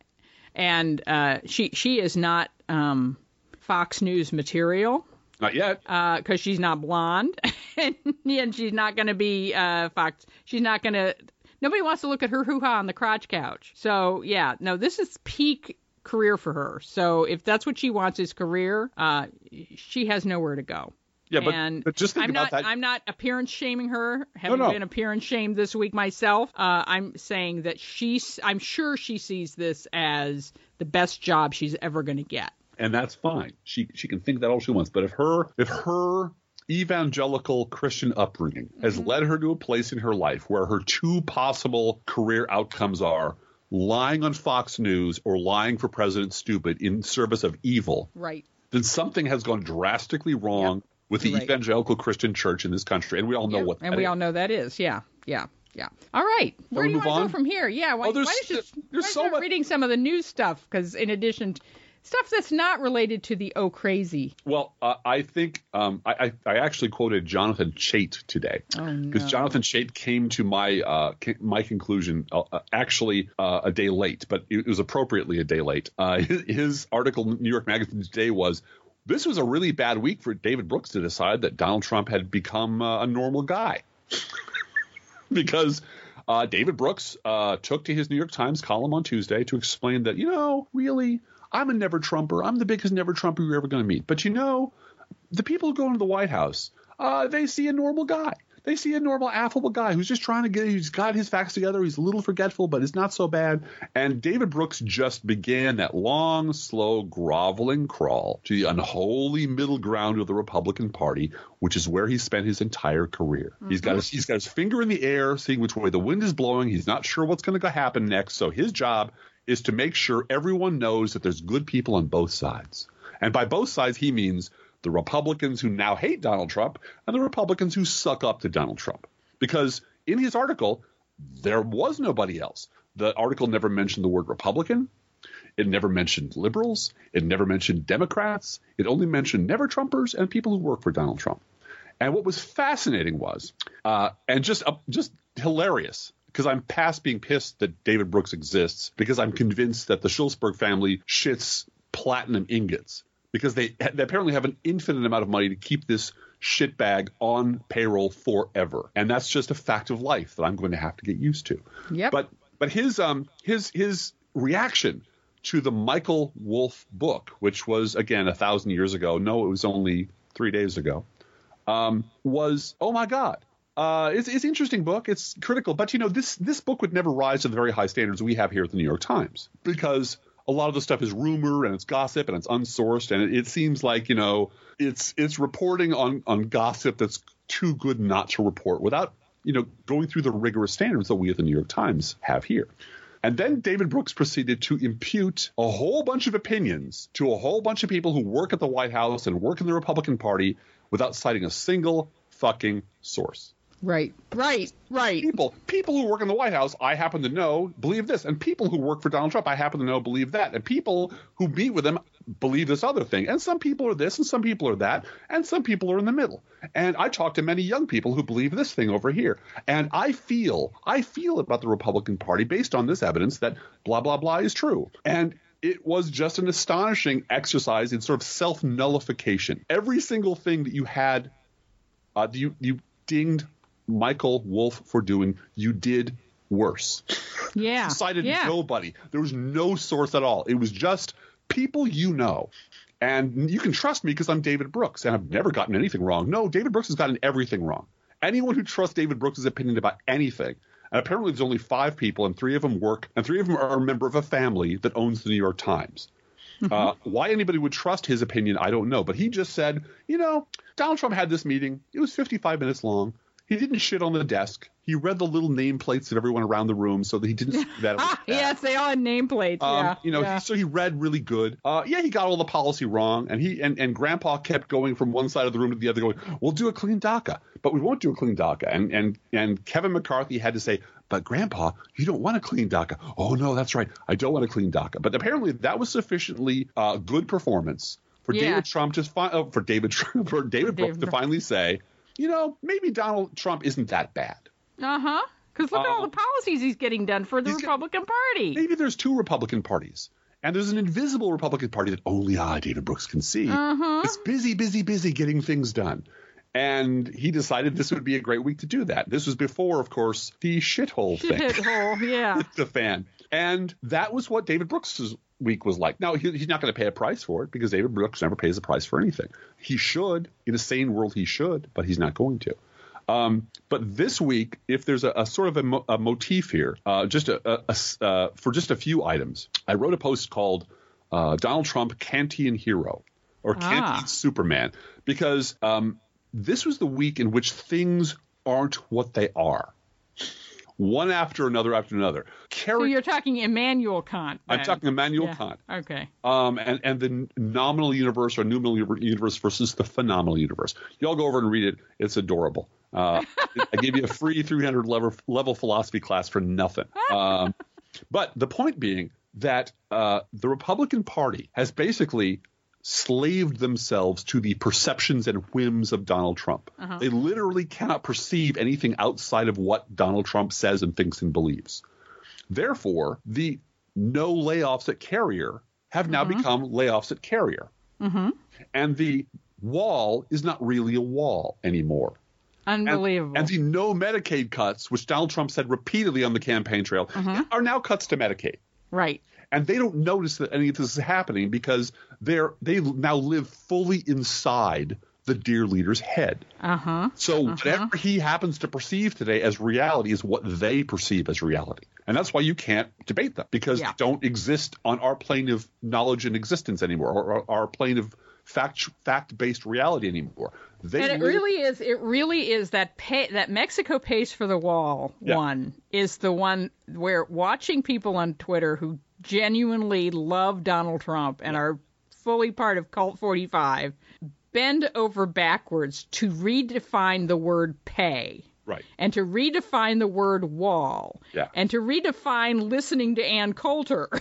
And uh, she she is not um, Fox News material Not yet. because uh, she's not blonde, and, and she's not going to be uh, Fox. She's not going to. Nobody wants to look at her hoo-ha on the crotch couch. So yeah, no, this is peak career for her. So if that's what she wants is career, uh, she has nowhere to go. Yeah, but, and but just think I'm about not, that. I'm not appearance shaming her. Having no. been appearance shamed this week myself, uh, I'm saying that she's. I'm sure she sees this as the best job she's ever going to get. And that's fine. She she can think that all she wants. But if her if her evangelical Christian upbringing has Mm-hmm. led her to a place in her life where her two possible career outcomes are lying on Fox News or lying for President Stupid in service of evil, Right. then something has gone drastically wrong Yep. with the Right. evangelical Christian church in this country. And we all know Yeah, what and that we is. all know that is. Yeah. Yeah. Yeah. All right. Where we do you move want to on? go from here? Yeah. Why, Oh, there's- why don't you there's why so start much- reading some of the news stuff? Because in addition to stuff that's not related to the oh crazy. Well, uh, I think um, I, I, I actually quoted Jonathan Chait today Oh, because no. Jonathan Chait came to my uh, ca- my conclusion uh, uh, actually uh, a day late, but it was appropriately a day late. Uh, his, his article in New York Magazine today was, this was a really bad week for David Brooks to decide that Donald Trump had become uh, a normal guy. Because uh, David Brooks uh, took to his New York Times column on Tuesday to explain that, you know, really, I'm a never Trumper. I'm the biggest never Trumper you're ever going to meet. But, you know, the people who go into the White House, uh, they see a normal guy. They see a normal, affable guy who's just trying to get – he's got his facts together. He's a little forgetful, but it's not so bad. And David Brooks just began that long, slow, groveling crawl to the unholy middle ground of the Republican Party, which is where he spent his entire career. Mm-hmm. He's got his, he's got his finger in the air, seeing which way the wind is blowing. He's not sure what's going to happen next. So his job is to make sure everyone knows that there's good people on both sides. And by both sides, he means – the Republicans who now hate Donald Trump and the Republicans who suck up to Donald Trump. Because in his article, there was nobody else. The article never mentioned the word Republican. It never mentioned liberals. It never mentioned Democrats. It only mentioned never Trumpers and people who work for Donald Trump. And what was fascinating was, uh, and just uh, just hilarious, because I'm past being pissed that David Brooks exists, because I'm convinced that the Schultzberg family shits platinum ingots, because they, they apparently have an infinite amount of money to keep this shitbag on payroll forever. And that's just a fact of life that I'm going to have to get used to. Yep. But but his um his his reaction to the Michael Wolff book, which was, again, a thousand years ago. No, it was only three days ago. Um, was, oh, my God. Uh, it's, it's an interesting book. It's critical. But, you know, this this book would never rise to the very high standards we have here at the New York Times, because a lot of the stuff is rumor and it's gossip and it's unsourced. And it, it seems like, you know, it's it's reporting on, on gossip that's too good not to report without, you know, going through the rigorous standards that we at the New York Times have here. And then David Brooks proceeded to impute a whole bunch of opinions to a whole bunch of people who work at the White House and work in the Republican Party without citing a single fucking source. Right, right, right. People, people who work in the White House, I happen to know, believe this. And people who work for Donald Trump, I happen to know, believe that. And people who meet with him believe this other thing. And some people are this and some people are that. And some people are in the middle. And I talk to many young people who believe this thing over here. And I feel, I feel about the Republican Party based on this evidence that blah, blah, blah is true. And it was just an astonishing exercise in sort of self-nullification. Every single thing that you had, uh, you, you dinged Michael Wolff for doing, you did worse. Yeah. Cited yeah. nobody. There was no source at all. It was just people you know. And you can trust me because I'm David Brooks, and I've never gotten anything wrong. No, David Brooks has gotten everything wrong. Anyone who trusts David Brooks' opinion about anything, and apparently there's only five people, and three of them work, and three of them are a member of a family that owns the New York Times. Mm-hmm. Uh, why anybody would trust his opinion, I don't know. But he just said, you know, Donald Trump had this meeting. It was fifty-five minutes long. He didn't shit on the desk. He read the little nameplates of everyone around the room so that he didn't see that. Yes, they all had nameplates. Um, yeah, you know, yeah. he, so he read really good. Uh, yeah, he got all the policy wrong, and he and, and Grandpa kept going from one side of the room to the other, going, "We'll do a clean DACA, but we won't do a clean DACA." And and and Kevin McCarthy had to say, "But Grandpa, you don't want a clean DACA." "Oh no, that's right, I don't want a clean DACA." But apparently, that was sufficiently uh, good performance for yeah. David Trump to fi- uh, for David Trump, for David Brooks to finally say, you know, maybe Donald Trump isn't that bad. Uh huh. Because look um, at all the policies he's getting done for the Republican got, Party. Maybe there's two Republican parties, and there's an invisible Republican Party that only I, David Brooks, can see. Uh-huh. It's busy, busy, busy getting things done. And he decided this would be a great week to do that. This was before, of course, the shithole thing. Shithole, yeah. the fan. And that was what David Brooks' week was like. Now, he, he's not going to pay a price for it because David Brooks never pays a price for anything. He should. In a sane world, he should, but he's not going to. Um, but this week, if there's a, a sort of a, mo- a motif here, uh, just a, a, a uh, for just a few items, I wrote a post called uh, Donald Trump Kantian Hero or Kantian ah. Superman, because um, this was the week in which things aren't what they are. One after another after another. Char- so you're talking Immanuel Kant. Then. I'm talking Immanuel yeah. Kant. Okay. Um, and, and the nominal universe or numinal universe versus the phenomenal universe. Y'all go over and read it. It's adorable. Uh, I gave you a free three hundred level, level philosophy class for nothing. Um, but the point being that uh, the Republican Party has basically slaved themselves to the perceptions and whims of Donald Trump. Uh-huh. They literally cannot perceive anything outside of what Donald Trump says and thinks and believes. Therefore, the no layoffs at Carrier have now mm-hmm. become layoffs at Carrier. Mm-hmm. And the wall is not really a wall anymore. Unbelievable. And, and the no Medicaid cuts, which Donald Trump said repeatedly on the campaign trail, mm-hmm. are now cuts to Medicaid. Right. And they don't notice that any of this is happening because they're they now live fully inside the dear leader's head. Uh-huh. So uh-huh. whatever he happens to perceive today as reality is what they perceive as reality. And that's why you can't debate them, because yeah. they don't exist on our plane of knowledge and existence anymore, or our plane of fact fact-based reality anymore. They and it live- really is it really is that pay, that Mexico pays for the wall yeah. one is the one where watching people on Twitter who genuinely love Donald Trump and are fully part of Cult forty-five bend over backwards to redefine the word pay. Right. And to redefine the word wall. Yeah. And to redefine listening to Ann Coulter.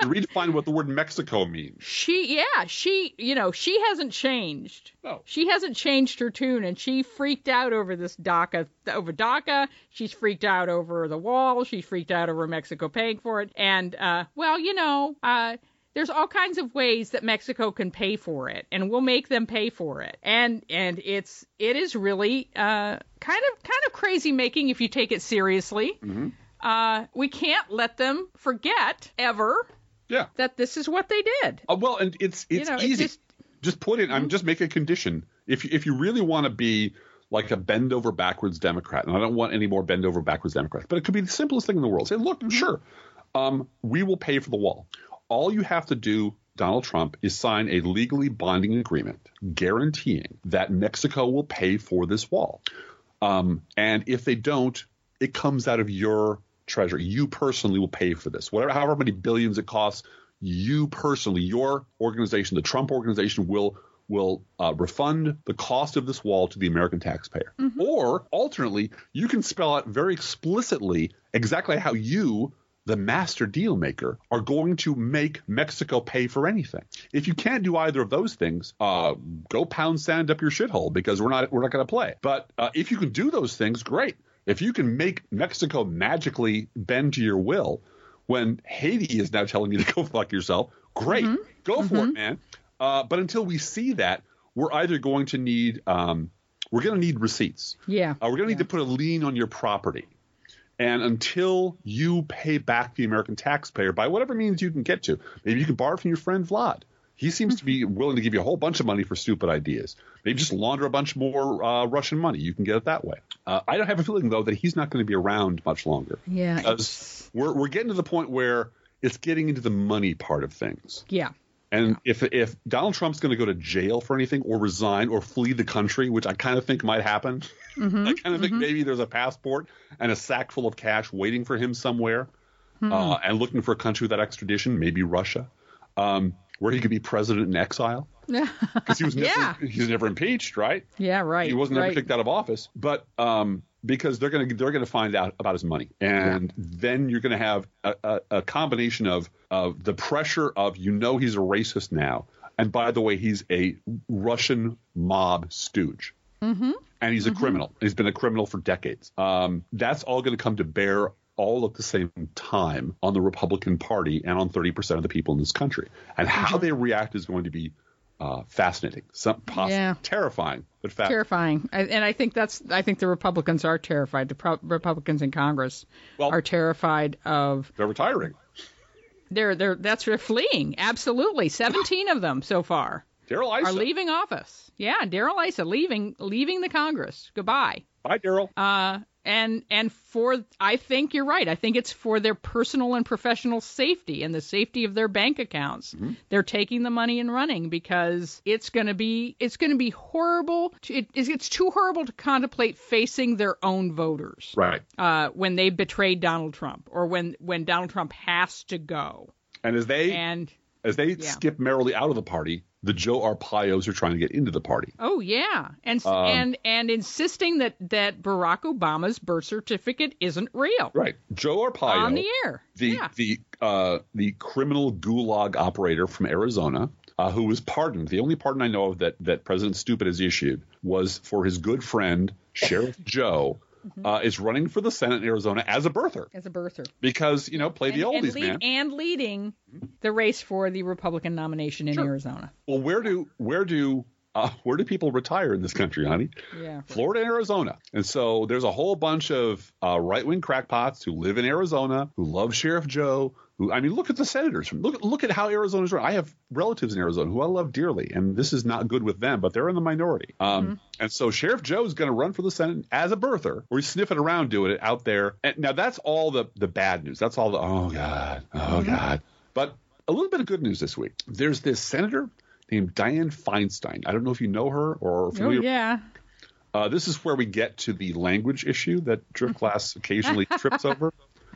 redefine what the word Mexico means. She, yeah, she, you know, she hasn't changed. No. She hasn't changed her tune, and she freaked out over this DACA, over DACA. She's freaked out over the wall. She's freaked out over Mexico paying for it. And, uh, well, you know, uh, there's all kinds of ways that Mexico can pay for it, and we'll make them pay for it. And and it's it is really uh, kind of kind of crazy making if you take it seriously. Mm-hmm. Uh, we can't let them forget ever Yeah. that this is what they did. Uh, well, and it's it's You know, it easy. just- Just put in. I'm just make a condition. If you, if you really want to be like a bend over backwards Democrat, and I don't want any more bend over backwards Democrats, but it could be the simplest thing in the world. Say, look, sure, um, we will pay for the wall. All you have to do, Donald Trump, is sign a legally binding agreement guaranteeing that Mexico will pay for this wall. Um, and if they don't, it comes out of your treasury. You personally will pay for this. Whatever, however many billions it costs, you personally, your organization, the Trump organization, will will uh, refund the cost of this wall to the American taxpayer. Mm-hmm. Or alternately, you can spell out very explicitly exactly how you, the master deal maker, are going to make Mexico pay for anything. If you can't do either of those things, uh, go pound sand up your shithole, because we're not we're not going to play. But uh, if you can do those things, great. If you can make Mexico magically bend to your will, when Haiti is now telling you to go fuck yourself, great, Mm-hmm. go for Mm-hmm. it, man. Uh, but until we see that, we're either going to need um, we're going to need receipts. Yeah. Uh, we're going to need to put a lien on your property. And until you pay back the American taxpayer by whatever means you can get to, maybe you can borrow from your friend Vlad. He seems to be willing to give you a whole bunch of money for stupid ideas. Maybe just launder a bunch more uh, Russian money. You can get it that way. Uh, I don't have a feeling, though, that he's not going to be around much longer. Yeah. Because we're, we're getting to the point where it's getting into the money part of things. Yeah. And if if Donald Trump's going to go to jail for anything, or resign, or flee the country, which I kind of think might happen, Mm-hmm. I kind of think mm-hmm. maybe there's a passport and a sack full of cash waiting for him somewhere, Hmm. uh, and looking for a country without extradition, maybe Russia, um, where he could be president in exile, because he was never Yeah. he was never impeached, right? Yeah, right. He wasn't ever right. kicked out of office, but um, because they're going to they're going to find out about his money, and then you're going to have a, a, a combination of of the pressure of, you know, he's a racist now, and by the way, he's a Russian mob stooge, Mm-hmm. and he's a Mhm. criminal. He's been a criminal for decades. Um, that's all going to come to bear all at the same time on the Republican Party and on thirty percent of the people in this country, and how Mhm. they react is going to be uh, fascinating, some possibly Yeah. terrifying, but fascinating. Terrifying. I, and I think that's I think the Republicans are terrified. The pro- Republicans in Congress Well- are terrified of They're retiring. they're they're that's they're fleeing. Absolutely. seventeen of them so far Daryl are Issa. leaving office. Yeah, Daryl Issa leaving leaving the Congress. Goodbye. Bye, Daryl. Uh and and for I think you're right. I think it's for their personal and professional safety and the safety of their bank accounts. Mm-hmm. They're taking the money and running, because it's going to be it's going to be horrible. To, it, it's too horrible to contemplate facing their own voters Right. uh, when they betrayed Donald Trump, or when when Donald Trump has to go. And as they And as they yeah. skip merrily out of the party, the Joe Arpaios are trying to get into the party. oh yeah, and Um, and and insisting that that Barack Obama's birth certificate isn't real Right. Joe Arpaio, on the air. the yeah. the uh, the criminal gulag operator from Arizona, uh, who was pardoned. The only pardon I know of that that President Stupid has issued was for his good friend Sheriff Joe, Mm-hmm. uh, is running for the Senate in Arizona as a birther, As a birther. because, you know, play the and, oldies, and, lead, man. and leading the race for the Republican nomination in Sure. Arizona. Well, where do where do uh, where do people retire in this country, honey? Yeah. Florida and Arizona. And so there's a whole bunch of uh, right-wing crackpots who live in Arizona, who love Sheriff Joe. Who, I mean, look at the senators. Look, look at how Arizona's run. I have relatives in Arizona who I love dearly, and this is not good with them, but they're in the minority. Um, Mm-hmm. And so Sheriff Joe's going to run for the Senate as a birther, or he's sniffing around doing it out there. And now that's all the, the bad news. That's all the, oh, God, oh, Mm-hmm. God. But a little bit of good news this week. There's this senator named Dianne Feinstein. I don't know if you know her or are Oh, familiar. yeah. Uh, this is where we get to the language issue that Drift Class occasionally trips over.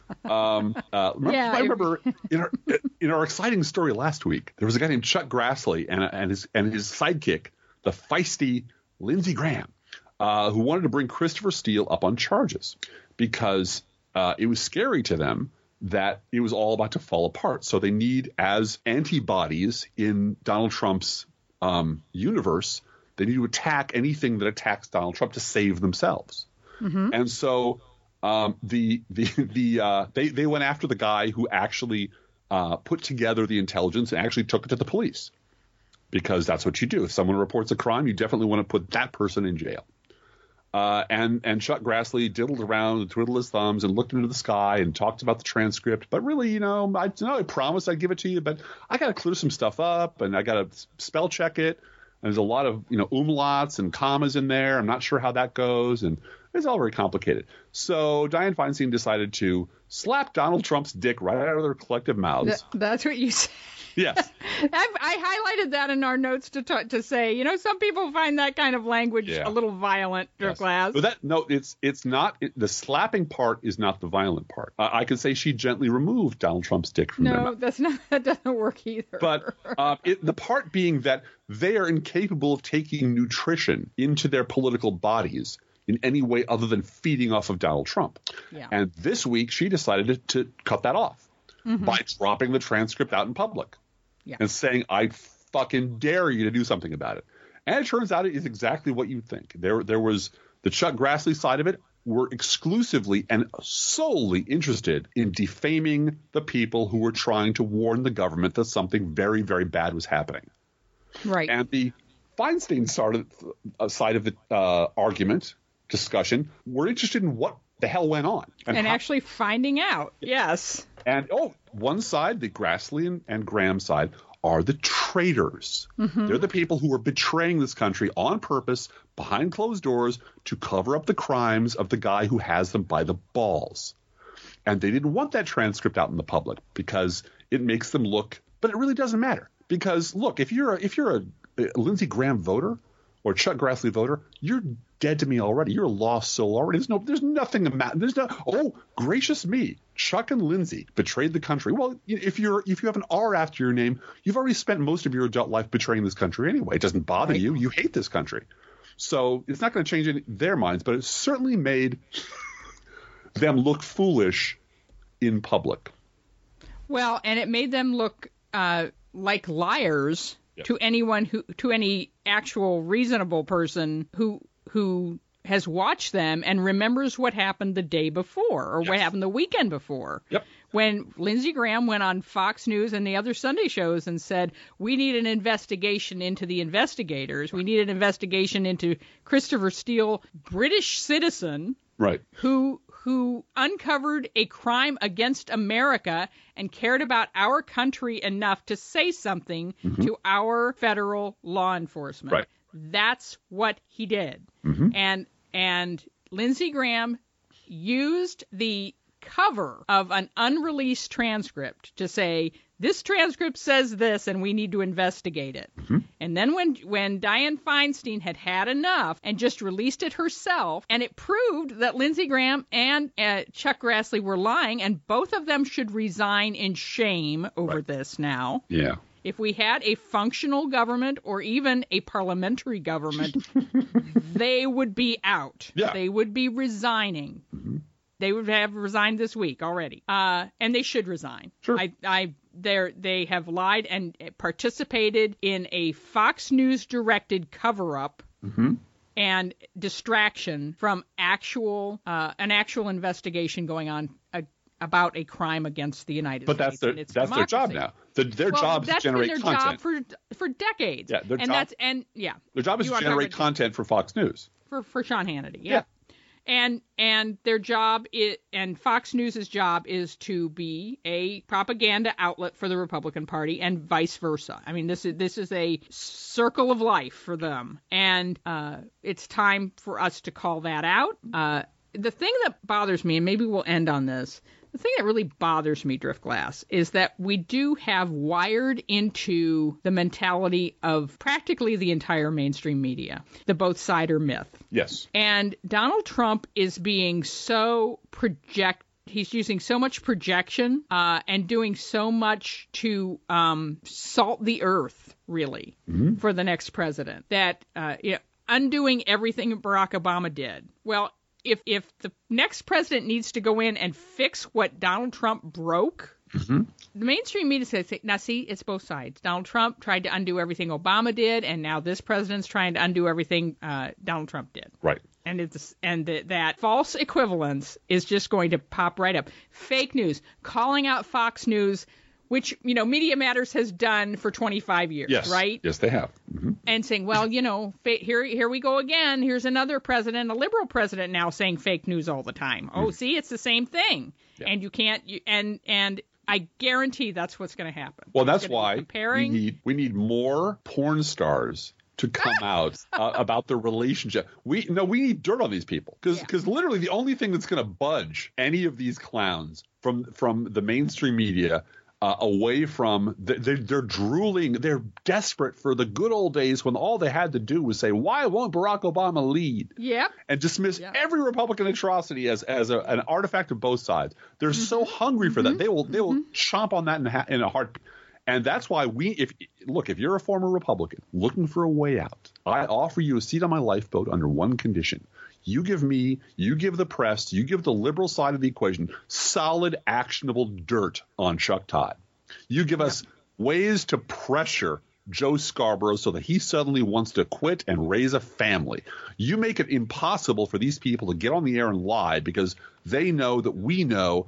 Um, uh, remember, Yeah, I I- remember in our, in our exciting story last week, there was a guy named Chuck Grassley and, and his and his sidekick, the feisty Lindsey Graham, uh, who wanted to bring Christopher Steele up on charges because uh, it was scary to them that it was all about to fall apart. So they need, as antibodies in Donald Trump's um, universe, they need to attack anything that attacks Donald Trump to save themselves. Mm-hmm. And so um, the the the uh, they they went after the guy who actually uh, put together the intelligence and actually took it to the police, because that's what you do. If someone reports a crime, you definitely want to put that person in jail. Uh, and and Chuck Grassley diddled around and twiddled his thumbs and looked into the sky and talked about the transcript. But really, you know, I, you know, I promised I'd give it to you, but I got to clear some stuff up and I got to spell check it. And there's a lot of, you know, umlauts and commas in there. I'm not sure how that goes. And it's all very complicated. So Dianne Feinstein decided to slap Donald Trump's dick right out of their collective mouths. Th- that's what you said. Yes. I've, I highlighted that in our notes to t- to say, you know, some people find that kind of language yeah. a little violent, yes. Glass. But that no, it's it's not it, the slapping part is not the violent part. Uh, I could say she gently removed Donald Trump's dick from no, their mouth. that's not that doesn't work either. But uh, it, the part being that they are incapable of taking nutrition into their political bodies in any way other than feeding off of Donald Trump. Yeah. And this week she decided to, to cut that off mm-hmm. by dropping the transcript out in public. Yeah. And saying, I fucking dare you to do something about it. And it turns out it is exactly what you think. There there was the Chuck Grassley side of it were exclusively and solely interested in defaming the people who were trying to warn the government that something very, very bad was happening. Right. And the Feinstein side of, side of the uh, argument, discussion, were interested in what the hell went on. And, and how- actually finding out. Yes. And, oh, one side, the Grassley and, and Graham side, are the traitors. Mm-hmm. They're the people who are betraying this country on purpose, behind closed doors, to cover up the crimes of the guy who has them by the balls. And they didn't want that transcript out in the public because it makes them look – but it really doesn't matter. Because, look, if you're a, if you're a, a Lindsey Graham voter or Chuck Grassley voter, you're dead to me already. You're a lost soul already. There's no, there's nothing. There's no. Oh, gracious me! Chuck and Lindsey betrayed the country. Well, if you're if you have an R after your name, you've already spent most of your adult life betraying this country anyway. It doesn't bother right. you. You hate this country, so it's not going to change any, their minds. But it certainly made them look foolish in public. Well, and it made them look uh, like liars yep. to anyone who to any actual reasonable person who. who has watched them and remembers what happened the day before or yes. what happened the weekend before. Yep. When Lindsey Graham went on Fox News and the other Sunday shows and said, we need an investigation into the investigators. We need an investigation into Christopher Steele, British citizen, right, who who uncovered a crime against America and cared about our country enough to say something mm-hmm. to our federal law enforcement. Right. That's what he did. Mm-hmm. And and Lindsey Graham used the cover of an unreleased transcript to say, this transcript says this and we need to investigate it. Mm-hmm. And then when when Dianne Feinstein had had enough and just released it herself, and it proved that Lindsey Graham and uh, Chuck Grassley were lying, and both of them should resign in shame over right. this now. Yeah. If we had a functional government or even a parliamentary government, they would be out. Yeah. They would be resigning. Mm-hmm. They would have resigned this week already. Uh, and they should resign. Sure. I, I, they're, they have lied and participated in a Fox News-directed cover-up mm-hmm. and distraction from actual uh, an actual investigation going on uh, about a crime against the United but States. But that's their that's democracy. their job now. The, their well, job is to generate been their content. Job for for decades. Yeah, their and job, that's and yeah. Their job is you to generate content for Fox News. For for Sean Hannity. Yeah. yeah. And and their job is, and Fox News' job is to be a propaganda outlet for the Republican Party and vice versa. I mean, this is this is a circle of life for them, and uh, it's time for us to call that out. Uh, the thing that bothers me, and maybe we'll end on this. The thing that really bothers me, Driftglass, is that we do have wired into the mentality of practically the entire mainstream media, the both-sider myth. Yes. And Donald Trump is being so project. He's using so much projection uh, and doing so much to um, salt the earth, really, mm-hmm. for the next president, that uh, you know, undoing everything Barack Obama did. Well, if if the next president needs to go in and fix what Donald Trump broke, mm-hmm. the mainstream media says, now see, it's both sides. Donald Trump tried to undo everything Obama did, and now this president's trying to undo everything uh, Donald Trump did. Right. And it's and the, that false equivalence is just going to pop right up. Fake news, calling out Fox News, which, you know, Media Matters has done for twenty-five years, yes. right? Yes, they have. Mm-hmm. And saying, well, you know, fa- here here we go again. Here's another president, a liberal president now saying fake news all the time. Oh, mm-hmm. see, it's the same thing. Yeah. And you can't you, and and I guarantee that's what's going to happen. Well, that's why comparing... we need we need more porn stars to come out uh, about their relationship. We no, we need dirt on these people because because yeah. literally the only thing that's going to budge any of these clowns from from the mainstream media uh, away from the, they're, they're drooling, they're desperate for the good old days when all they had to do was say, why won't Barack Obama lead? Yep. And dismiss yep. every Republican atrocity as as a, an artifact of both sides. They're mm-hmm. so hungry for mm-hmm. that. They will they will mm-hmm. chomp on that in a, in a heartbeat. And that's why we, if look, if you're a former Republican looking for a way out, I offer you a seat on my lifeboat under one condition. You give me, you give the press, you give the liberal side of the equation solid, actionable dirt on Chuck Todd. You give us ways to pressure Joe Scarborough so that he suddenly wants to quit and raise a family. You make it impossible for these people to get on the air and lie because they know that we know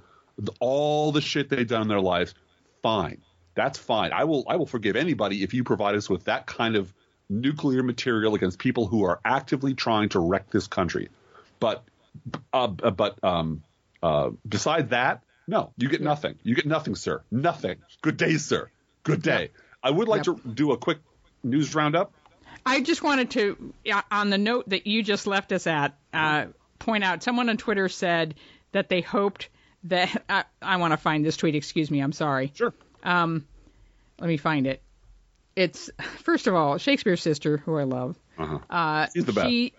all the shit they've done in their lives. Fine. That's fine. I will I will forgive anybody if you provide us with that kind of nuclear material against people who are actively trying to wreck this country. But uh, but um, uh, beside that, no, you get yeah. nothing. You get nothing, sir. Nothing. Good day, sir. Good day. Yep. I would like yep. to do a quick news roundup. I just wanted to, on the note that you just left us at, uh, point out someone on Twitter said that they hoped that I, I want to find this tweet. Excuse me. I'm sorry. Sure. Um, let me find it. It's, first of all, Shakespeare's sister, who I love. Uh-huh. Uh, She's the best. She,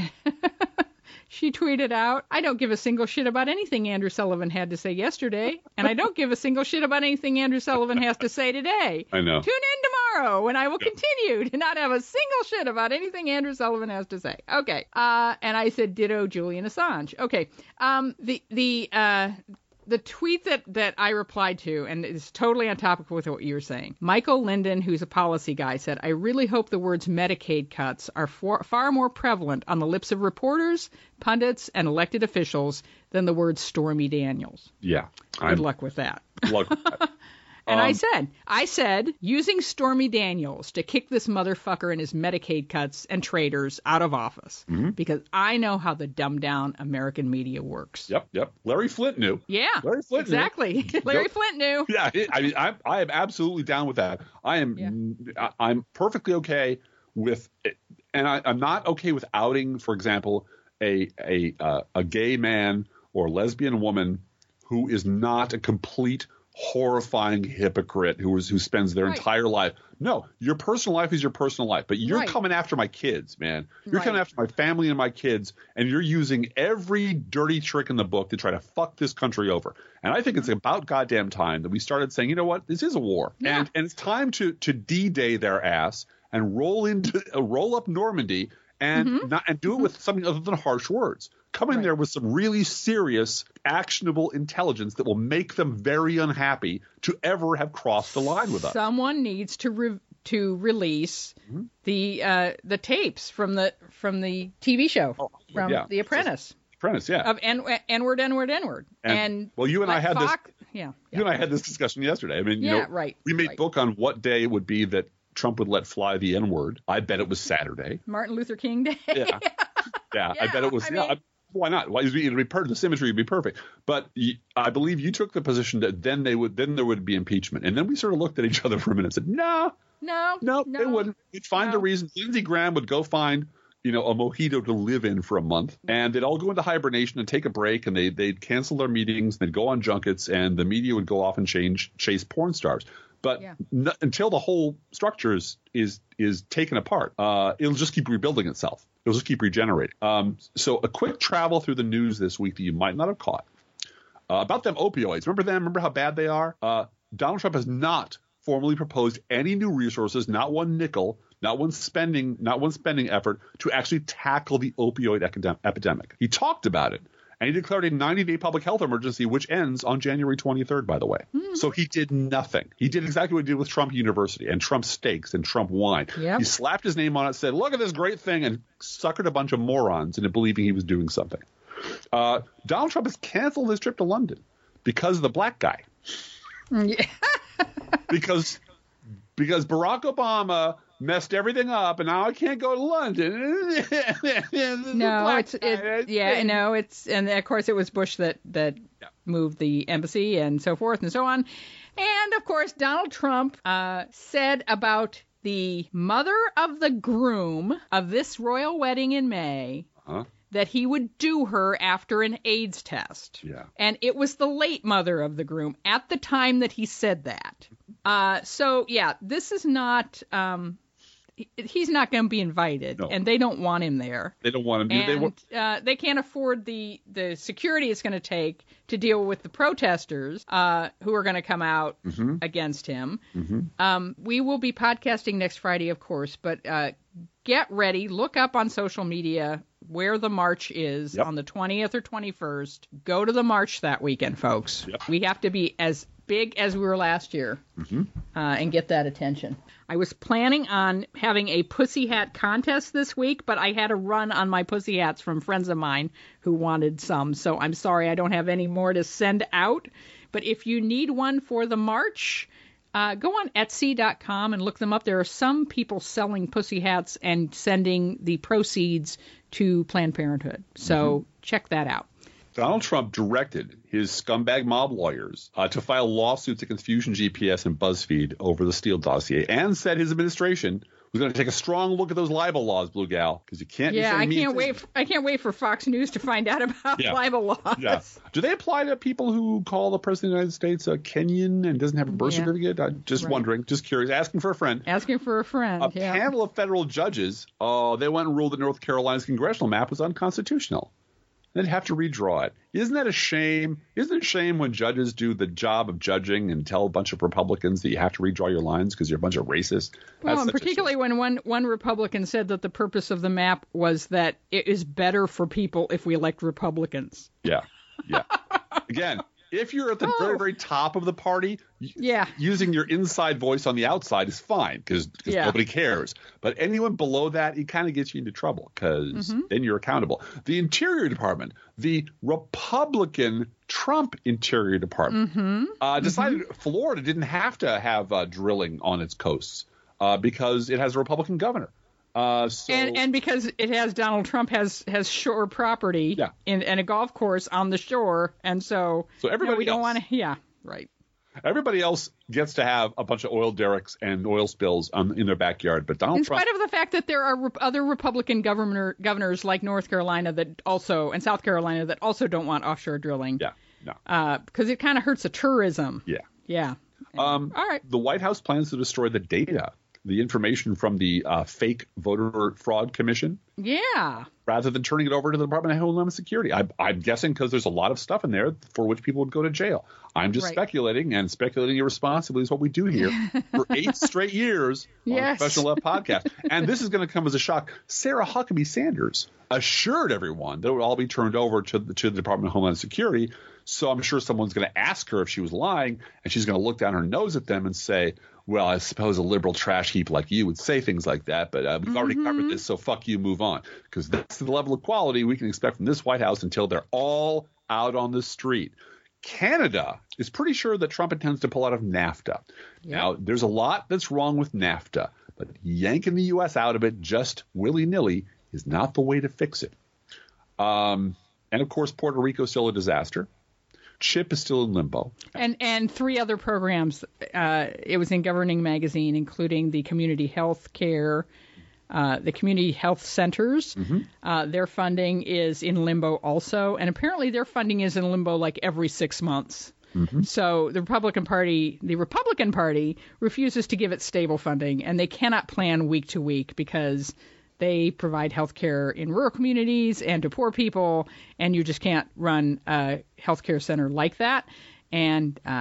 she tweeted out, I don't give a single shit about anything Andrew Sullivan had to say yesterday, and I don't give a single shit about anything Andrew Sullivan has to say today. I know. Tune in tomorrow, and I will continue to not have a single shit about anything Andrew Sullivan has to say. Okay. Uh, and I said, ditto Julian Assange. Okay. Um, the, the, uh, The tweet that, that I replied to, and it's totally on topic with what you were saying, Michael Linden, who's a policy guy, said, I really hope the words Medicaid cuts are for, far more prevalent on the lips of reporters, pundits, and elected officials than the words Stormy Daniels. Yeah. Good I'm, luck with that. Luck with that. And um, I said, I said, using Stormy Daniels to kick this motherfucker and his Medicaid cuts and traitors out of office, mm-hmm. because I know how the dumbed down American media works. Yep, yep. Larry Flynt knew. Yeah, Larry Flynt exactly. knew. Larry Flynt knew. Yeah, I mean, I, I am absolutely down with that. I am, yeah. I, I'm perfectly okay with it, and I, I'm not okay with outing, for example, a a uh, a gay man or lesbian woman who is not a complete horrifying hypocrite who is who spends their right. entire life. No, your personal life is your personal life, but you're right. coming after my kids, man. You're right. coming after my family and my kids, and you're using every dirty trick in the book to try to fuck this country over. And I think it's about goddamn time that we started saying, you know what, this is a war, yeah. and and it's time to to D-Day their ass and roll into uh, roll up Normandy and mm-hmm. not and do it with something other than harsh words. Come in right. there with some really serious, actionable intelligence that will make them very unhappy to ever have crossed the line with us. Someone needs to re- to release mm-hmm. the uh, the tapes from the from the T V show oh, from yeah. The Apprentice. Apprentice, yeah. Of N- N-word, N-word, N-word. And, and well, you and I had Fox, this. Yeah, You yeah. and I had this discussion yesterday. I mean, you yeah, know, right. we made right. book on what day it would be that Trump would let fly the N-word. I bet it was Saturday. Martin Luther King Day. Yeah, yeah. yeah I bet it was. I yeah. mean, I, Why not? Why it'd be perfect? The symmetry would be perfect. But you, I believe you took the position that then they would, then there would be impeachment. And then we sort of looked at each other for a minute and said, "No, no, no, no they wouldn't. We'd find no. a reason. Lindsey Graham would go find, you know, a mojito to live in for a month, and they'd all go into hibernation and take a break, and they they'd cancel their meetings, they'd go on junkets, and the media would go off and change chase porn stars." But yeah. n- until the whole structure is is, is taken apart, uh, it'll just keep rebuilding itself. It'll just keep regenerating. Um, so a quick travel through the news this week that you might not have caught. Uh, about them opioids. Remember them? Remember how bad they are? Uh, Donald Trump has not formally proposed any new resources, not one nickel, not one spending, not one spending effort to actually tackle the opioid epidem- epidemic. He talked about it, and he declared a ninety-day public health emergency, which ends on January twenty-third, by the way. Mm. So he did nothing. He did exactly what he did with Trump University and Trump Steaks and Trump Wine. Yep. He slapped his name on it, said, look at this great thing, and suckered a bunch of morons into believing he was doing something. Uh, Donald Trump has canceled his trip to London because of the black guy. Yeah. because because Barack Obama messed everything up, and now I can't go to London. no, it's it, yeah, no, it's and of course it was Bush that that moved the embassy and so forth and so on, and of course Donald Trump uh, said about the mother of the groom of this royal wedding in May. Huh? That he would do her after an AIDS test. Yeah. And it was the late mother of the groom at the time that he said that. Uh, so, yeah, this is not, um, he, he's not going to be invited, no. and they don't want him there. They don't want him. And they, want... uh, they can't afford the, the security it's going to take to deal with the protesters uh, who are going to come out mm-hmm. against him. Mm-hmm. Um, we will be podcasting next Friday, of course, but uh, get ready. Look up on social media where the march is yep. on the twentieth or twenty-first. Go to the march that weekend, folks. Yep. We have to be as big as we were last year mm-hmm. uh, and get that attention. I was planning on having a pussy hat contest this week, but I had a run on my pussy hats from friends of mine who wanted some. So I'm sorry I don't have any more to send out. But if you need one for the march, Uh, go on Etsy dot com and look them up. There are some people selling pussy hats and sending the proceeds to Planned Parenthood. So mm-hmm. check that out. Donald Trump directed his scumbag mob lawyers uh, to file lawsuits against Fusion G P S and BuzzFeed over the Steele dossier, and said his administration was going to take a strong look at those libel laws, Blue Gal, because you can't. Yeah, I can't things. wait. For, I can't wait for Fox News to find out about yeah. libel laws. Yeah. Do they apply to people who call the president of the United States a Kenyan and doesn't have a birth yeah. certificate? I'm just right. wondering, just curious, asking for a friend. Asking for a friend. A yeah. panel of federal judges, uh, they went and ruled that North Carolina's congressional map was unconstitutional. They'd have to redraw it. Isn't that a shame? Isn't it a shame when judges do the job of judging and tell a bunch of Republicans that you have to redraw your lines because you're a bunch of racists? Well, That's and particularly when one, one Republican said that the purpose of the map was that it is better for people if we elect Republicans. Yeah, yeah. Again, if you're at the oh. very, very top of the party, yeah. using your inside voice on the outside is fine because yeah. nobody cares. But anyone below that, it kind of gets you into trouble because mm-hmm. then you're accountable. The Interior Department, the Republican Trump Interior Department, mm-hmm. uh, decided mm-hmm. Florida didn't have to have uh, drilling on its coasts uh, because it has a Republican governor. Uh, so, and and because it has Donald Trump has has shore property yeah. in, and a golf course on the shore, and so so everybody you know, we else, don't want to. Yeah, right. Everybody else gets to have a bunch of oil derricks and oil spills um, in their backyard, but Donald in Trump, spite of the fact that there are re- other Republican governor governors like North Carolina that also and South Carolina that also don't want offshore drilling. Yeah, no, uh, because it kind of hurts the tourism. Yeah, yeah. Um, All right. The White House plans to destroy the data. The information from the uh, fake voter fraud commission, yeah, rather than turning it over to the Department of Homeland Security. I, I'm guessing because there's a lot of stuff in there for which people would go to jail. I'm just right. speculating, and speculating irresponsibly is what we do here for eight straight years yes. on the Professional Left podcast. And this is going to come as a shock. Sarah Huckabee Sanders assured everyone that it would all be turned over to the, to the Department of Homeland Security. So I'm sure someone's going to ask her if she was lying, and she's going to look down her nose at them and say, well, I suppose a liberal trash heap like you would say things like that, but uh, we've mm-hmm. already covered this, so fuck you, move on. Because that's the level of quality we can expect from this White House until they're all out on the street. Canada is pretty sure that Trump intends to pull out of NAFTA. Yep. Now, there's a lot that's wrong with NAFTA, but yanking the U S out of it just willy-nilly is not the way to fix it. Um, and, of course, Puerto Rico is still a disaster. CHIP is still in limbo. And and three other programs. Uh, it was in Governing Magazine, including the community health care, uh, the community health centers. Mm-hmm. Uh, their funding is in limbo also. And apparently their funding is in limbo like every six months. Mm-hmm. So the Republican Party, the Republican Party refuses to give it stable funding, and they cannot plan week to week because they provide health care in rural communities and to poor people, and you just can't run a health care center like that. And uh,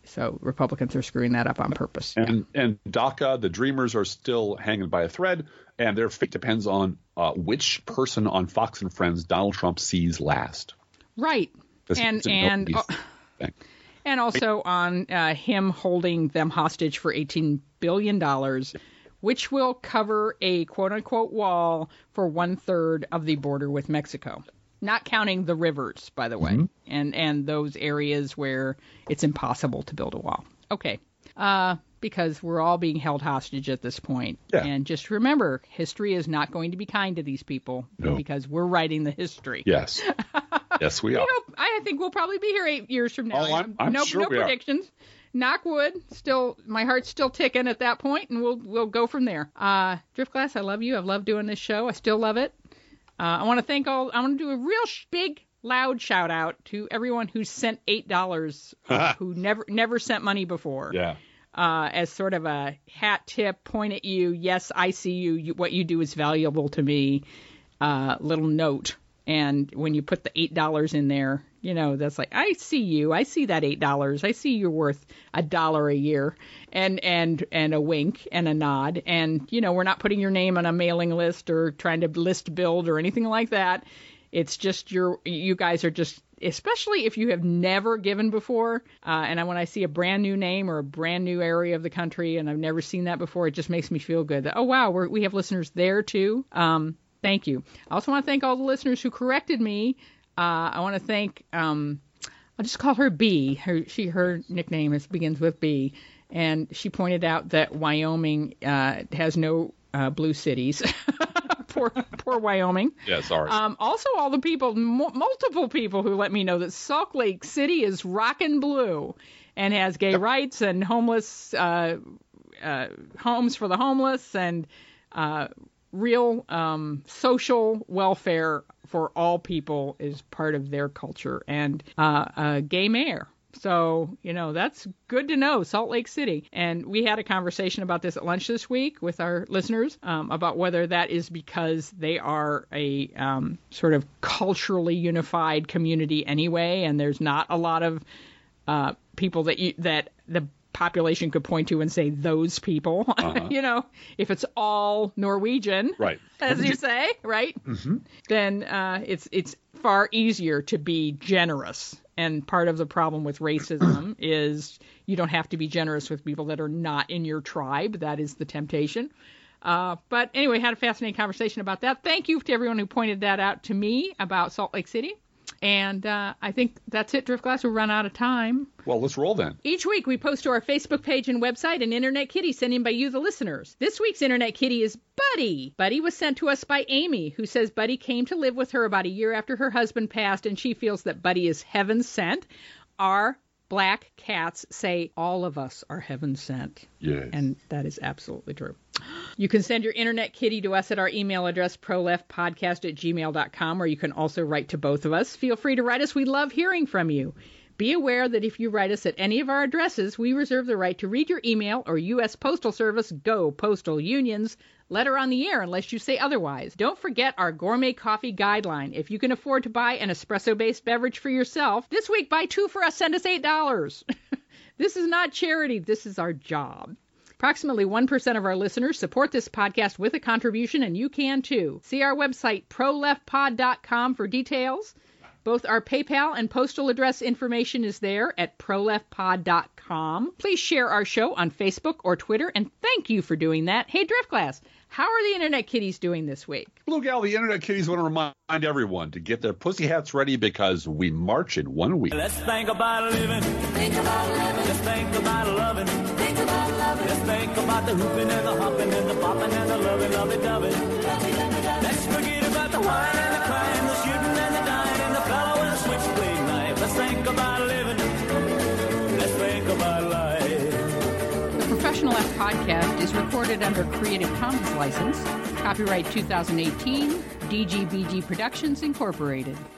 So Republicans are screwing that up on purpose. And and DACA, the Dreamers are still hanging by a thread, and their fate depends on uh, which person on Fox and Friends Donald Trump sees last. Right. And and uh, and also on uh, him holding them hostage for eighteen billion dollars, which will cover a quote-unquote wall for one-third of the border with Mexico. Not counting the rivers, by the way, mm-hmm. and, and those areas where it's impossible to build a wall. Okay. Uh, because we're all being held hostage at this point. Yeah. And just remember, history is not going to be kind to these people no. because we're writing the history. Yes. Yes, we are. I, hope, I think we'll probably be here eight years from now. Oh, I'm, I'm no, sure no we predictions. Are. Knock wood. Still, my heart's still ticking at that point, and we'll we'll go from there. Uh, Driftglass, I love you. I've loved doing this show. I still love it. Uh, I want to thank all. I want to do a real sh- big, loud shout out to everyone who sent eight dollars, who never never sent money before. Yeah. Uh, as sort of a hat tip, point at you. Yes, I see you. you what you do is valuable to me. Uh, little note. And when you put the eight dollars in there, you know, that's like, I see you. I see that eight dollars. I see you're worth a dollar a year, and and and a wink and a nod. And, you know, we're not putting your name on a mailing list or trying to list build or anything like that. It's just your you guys are just, especially if you have never given before. Uh, and when I see a brand new name or a brand new area of the country and I've never seen that before, it just makes me feel good that, oh, wow, we're, we have listeners there, too. Um Thank you. I also want to thank all the listeners who corrected me. Uh, I want to thank, um, I'll just call her B. Her, she, her nickname is, begins with B. And she pointed out that Wyoming uh, has no uh, blue cities. poor, poor Wyoming. Yeah, sorry. Um, also, all the people, m- multiple people who let me know that Salt Lake City is rockin' blue and has gay yep. rights and homeless, uh, uh, homes for the homeless and, uh, real um, social welfare for all people is part of their culture, and uh, a gay mayor. So, you know, that's good to know, Salt Lake City. And we had a conversation about this at lunch this week with our listeners um, about whether that is because they are a um, sort of culturally unified community anyway, and there's not a lot of uh, people that you, that the population could point to and say those people, uh-huh. you know, if it's all Norwegian, right, as you say, right, mm-hmm. then uh, it's it's far easier to be generous. And part of the problem with racism is you don't have to be generous with people that are not in your tribe. That is the temptation. Uh, but anyway, had a fascinating conversation about that. Thank you to everyone who pointed that out to me about Salt Lake City. And uh, I think that's it, Driftglass. We'll run out of time. Well, let's roll then. Each week we post to our Facebook page and website an Internet Kitty sent in by you, the listeners. This week's Internet Kitty is Buddy. Buddy was sent to us by Amy, who says Buddy came to live with her about a year after her husband passed, and she feels that Buddy is heaven sent. Our black cats say all of us are heaven sent. Yes. And that is absolutely true. You can send your Internet Kitty to us at our email address, proleftpodcast at gmail dot com, or you can also write to both of us. Feel free to write us. We love hearing from you. Be aware that if you write us at any of our addresses, we reserve the right to read your email or U S Postal Service, go Postal Unions, letter on the air unless you say otherwise. Don't forget our gourmet coffee guideline. If you can afford to buy an espresso-based beverage for yourself, this week buy two for us, send us eight dollars. This is not charity. This is our job. Approximately one percent of our listeners support this podcast with a contribution, and you can too. See our website, pro left pod dot com, for details. Both our PayPal and postal address information is there at pro left pod dot com. Please share our show on Facebook or Twitter, and thank you for doing that. Hey, Driftglass, how are the Internet Kitties doing this week? Blue Gal, the Internet Kitties want to remind everyone to get their pussy hats ready because we march in one week. Let's think about living. Think about living. Let's think about loving. Think about loving. Let's think about the hooping and the hopping and the bopping and the loving, loving, loving. Let's forget about the wine and the crying, the shooting and the dying and the fellow with a switchblade knife. Let's think about living. Let's think about life. The Professional Left Podcast is recorded under Creative Commons license. Copyright two thousand eighteen, D G B G Productions, Incorporated.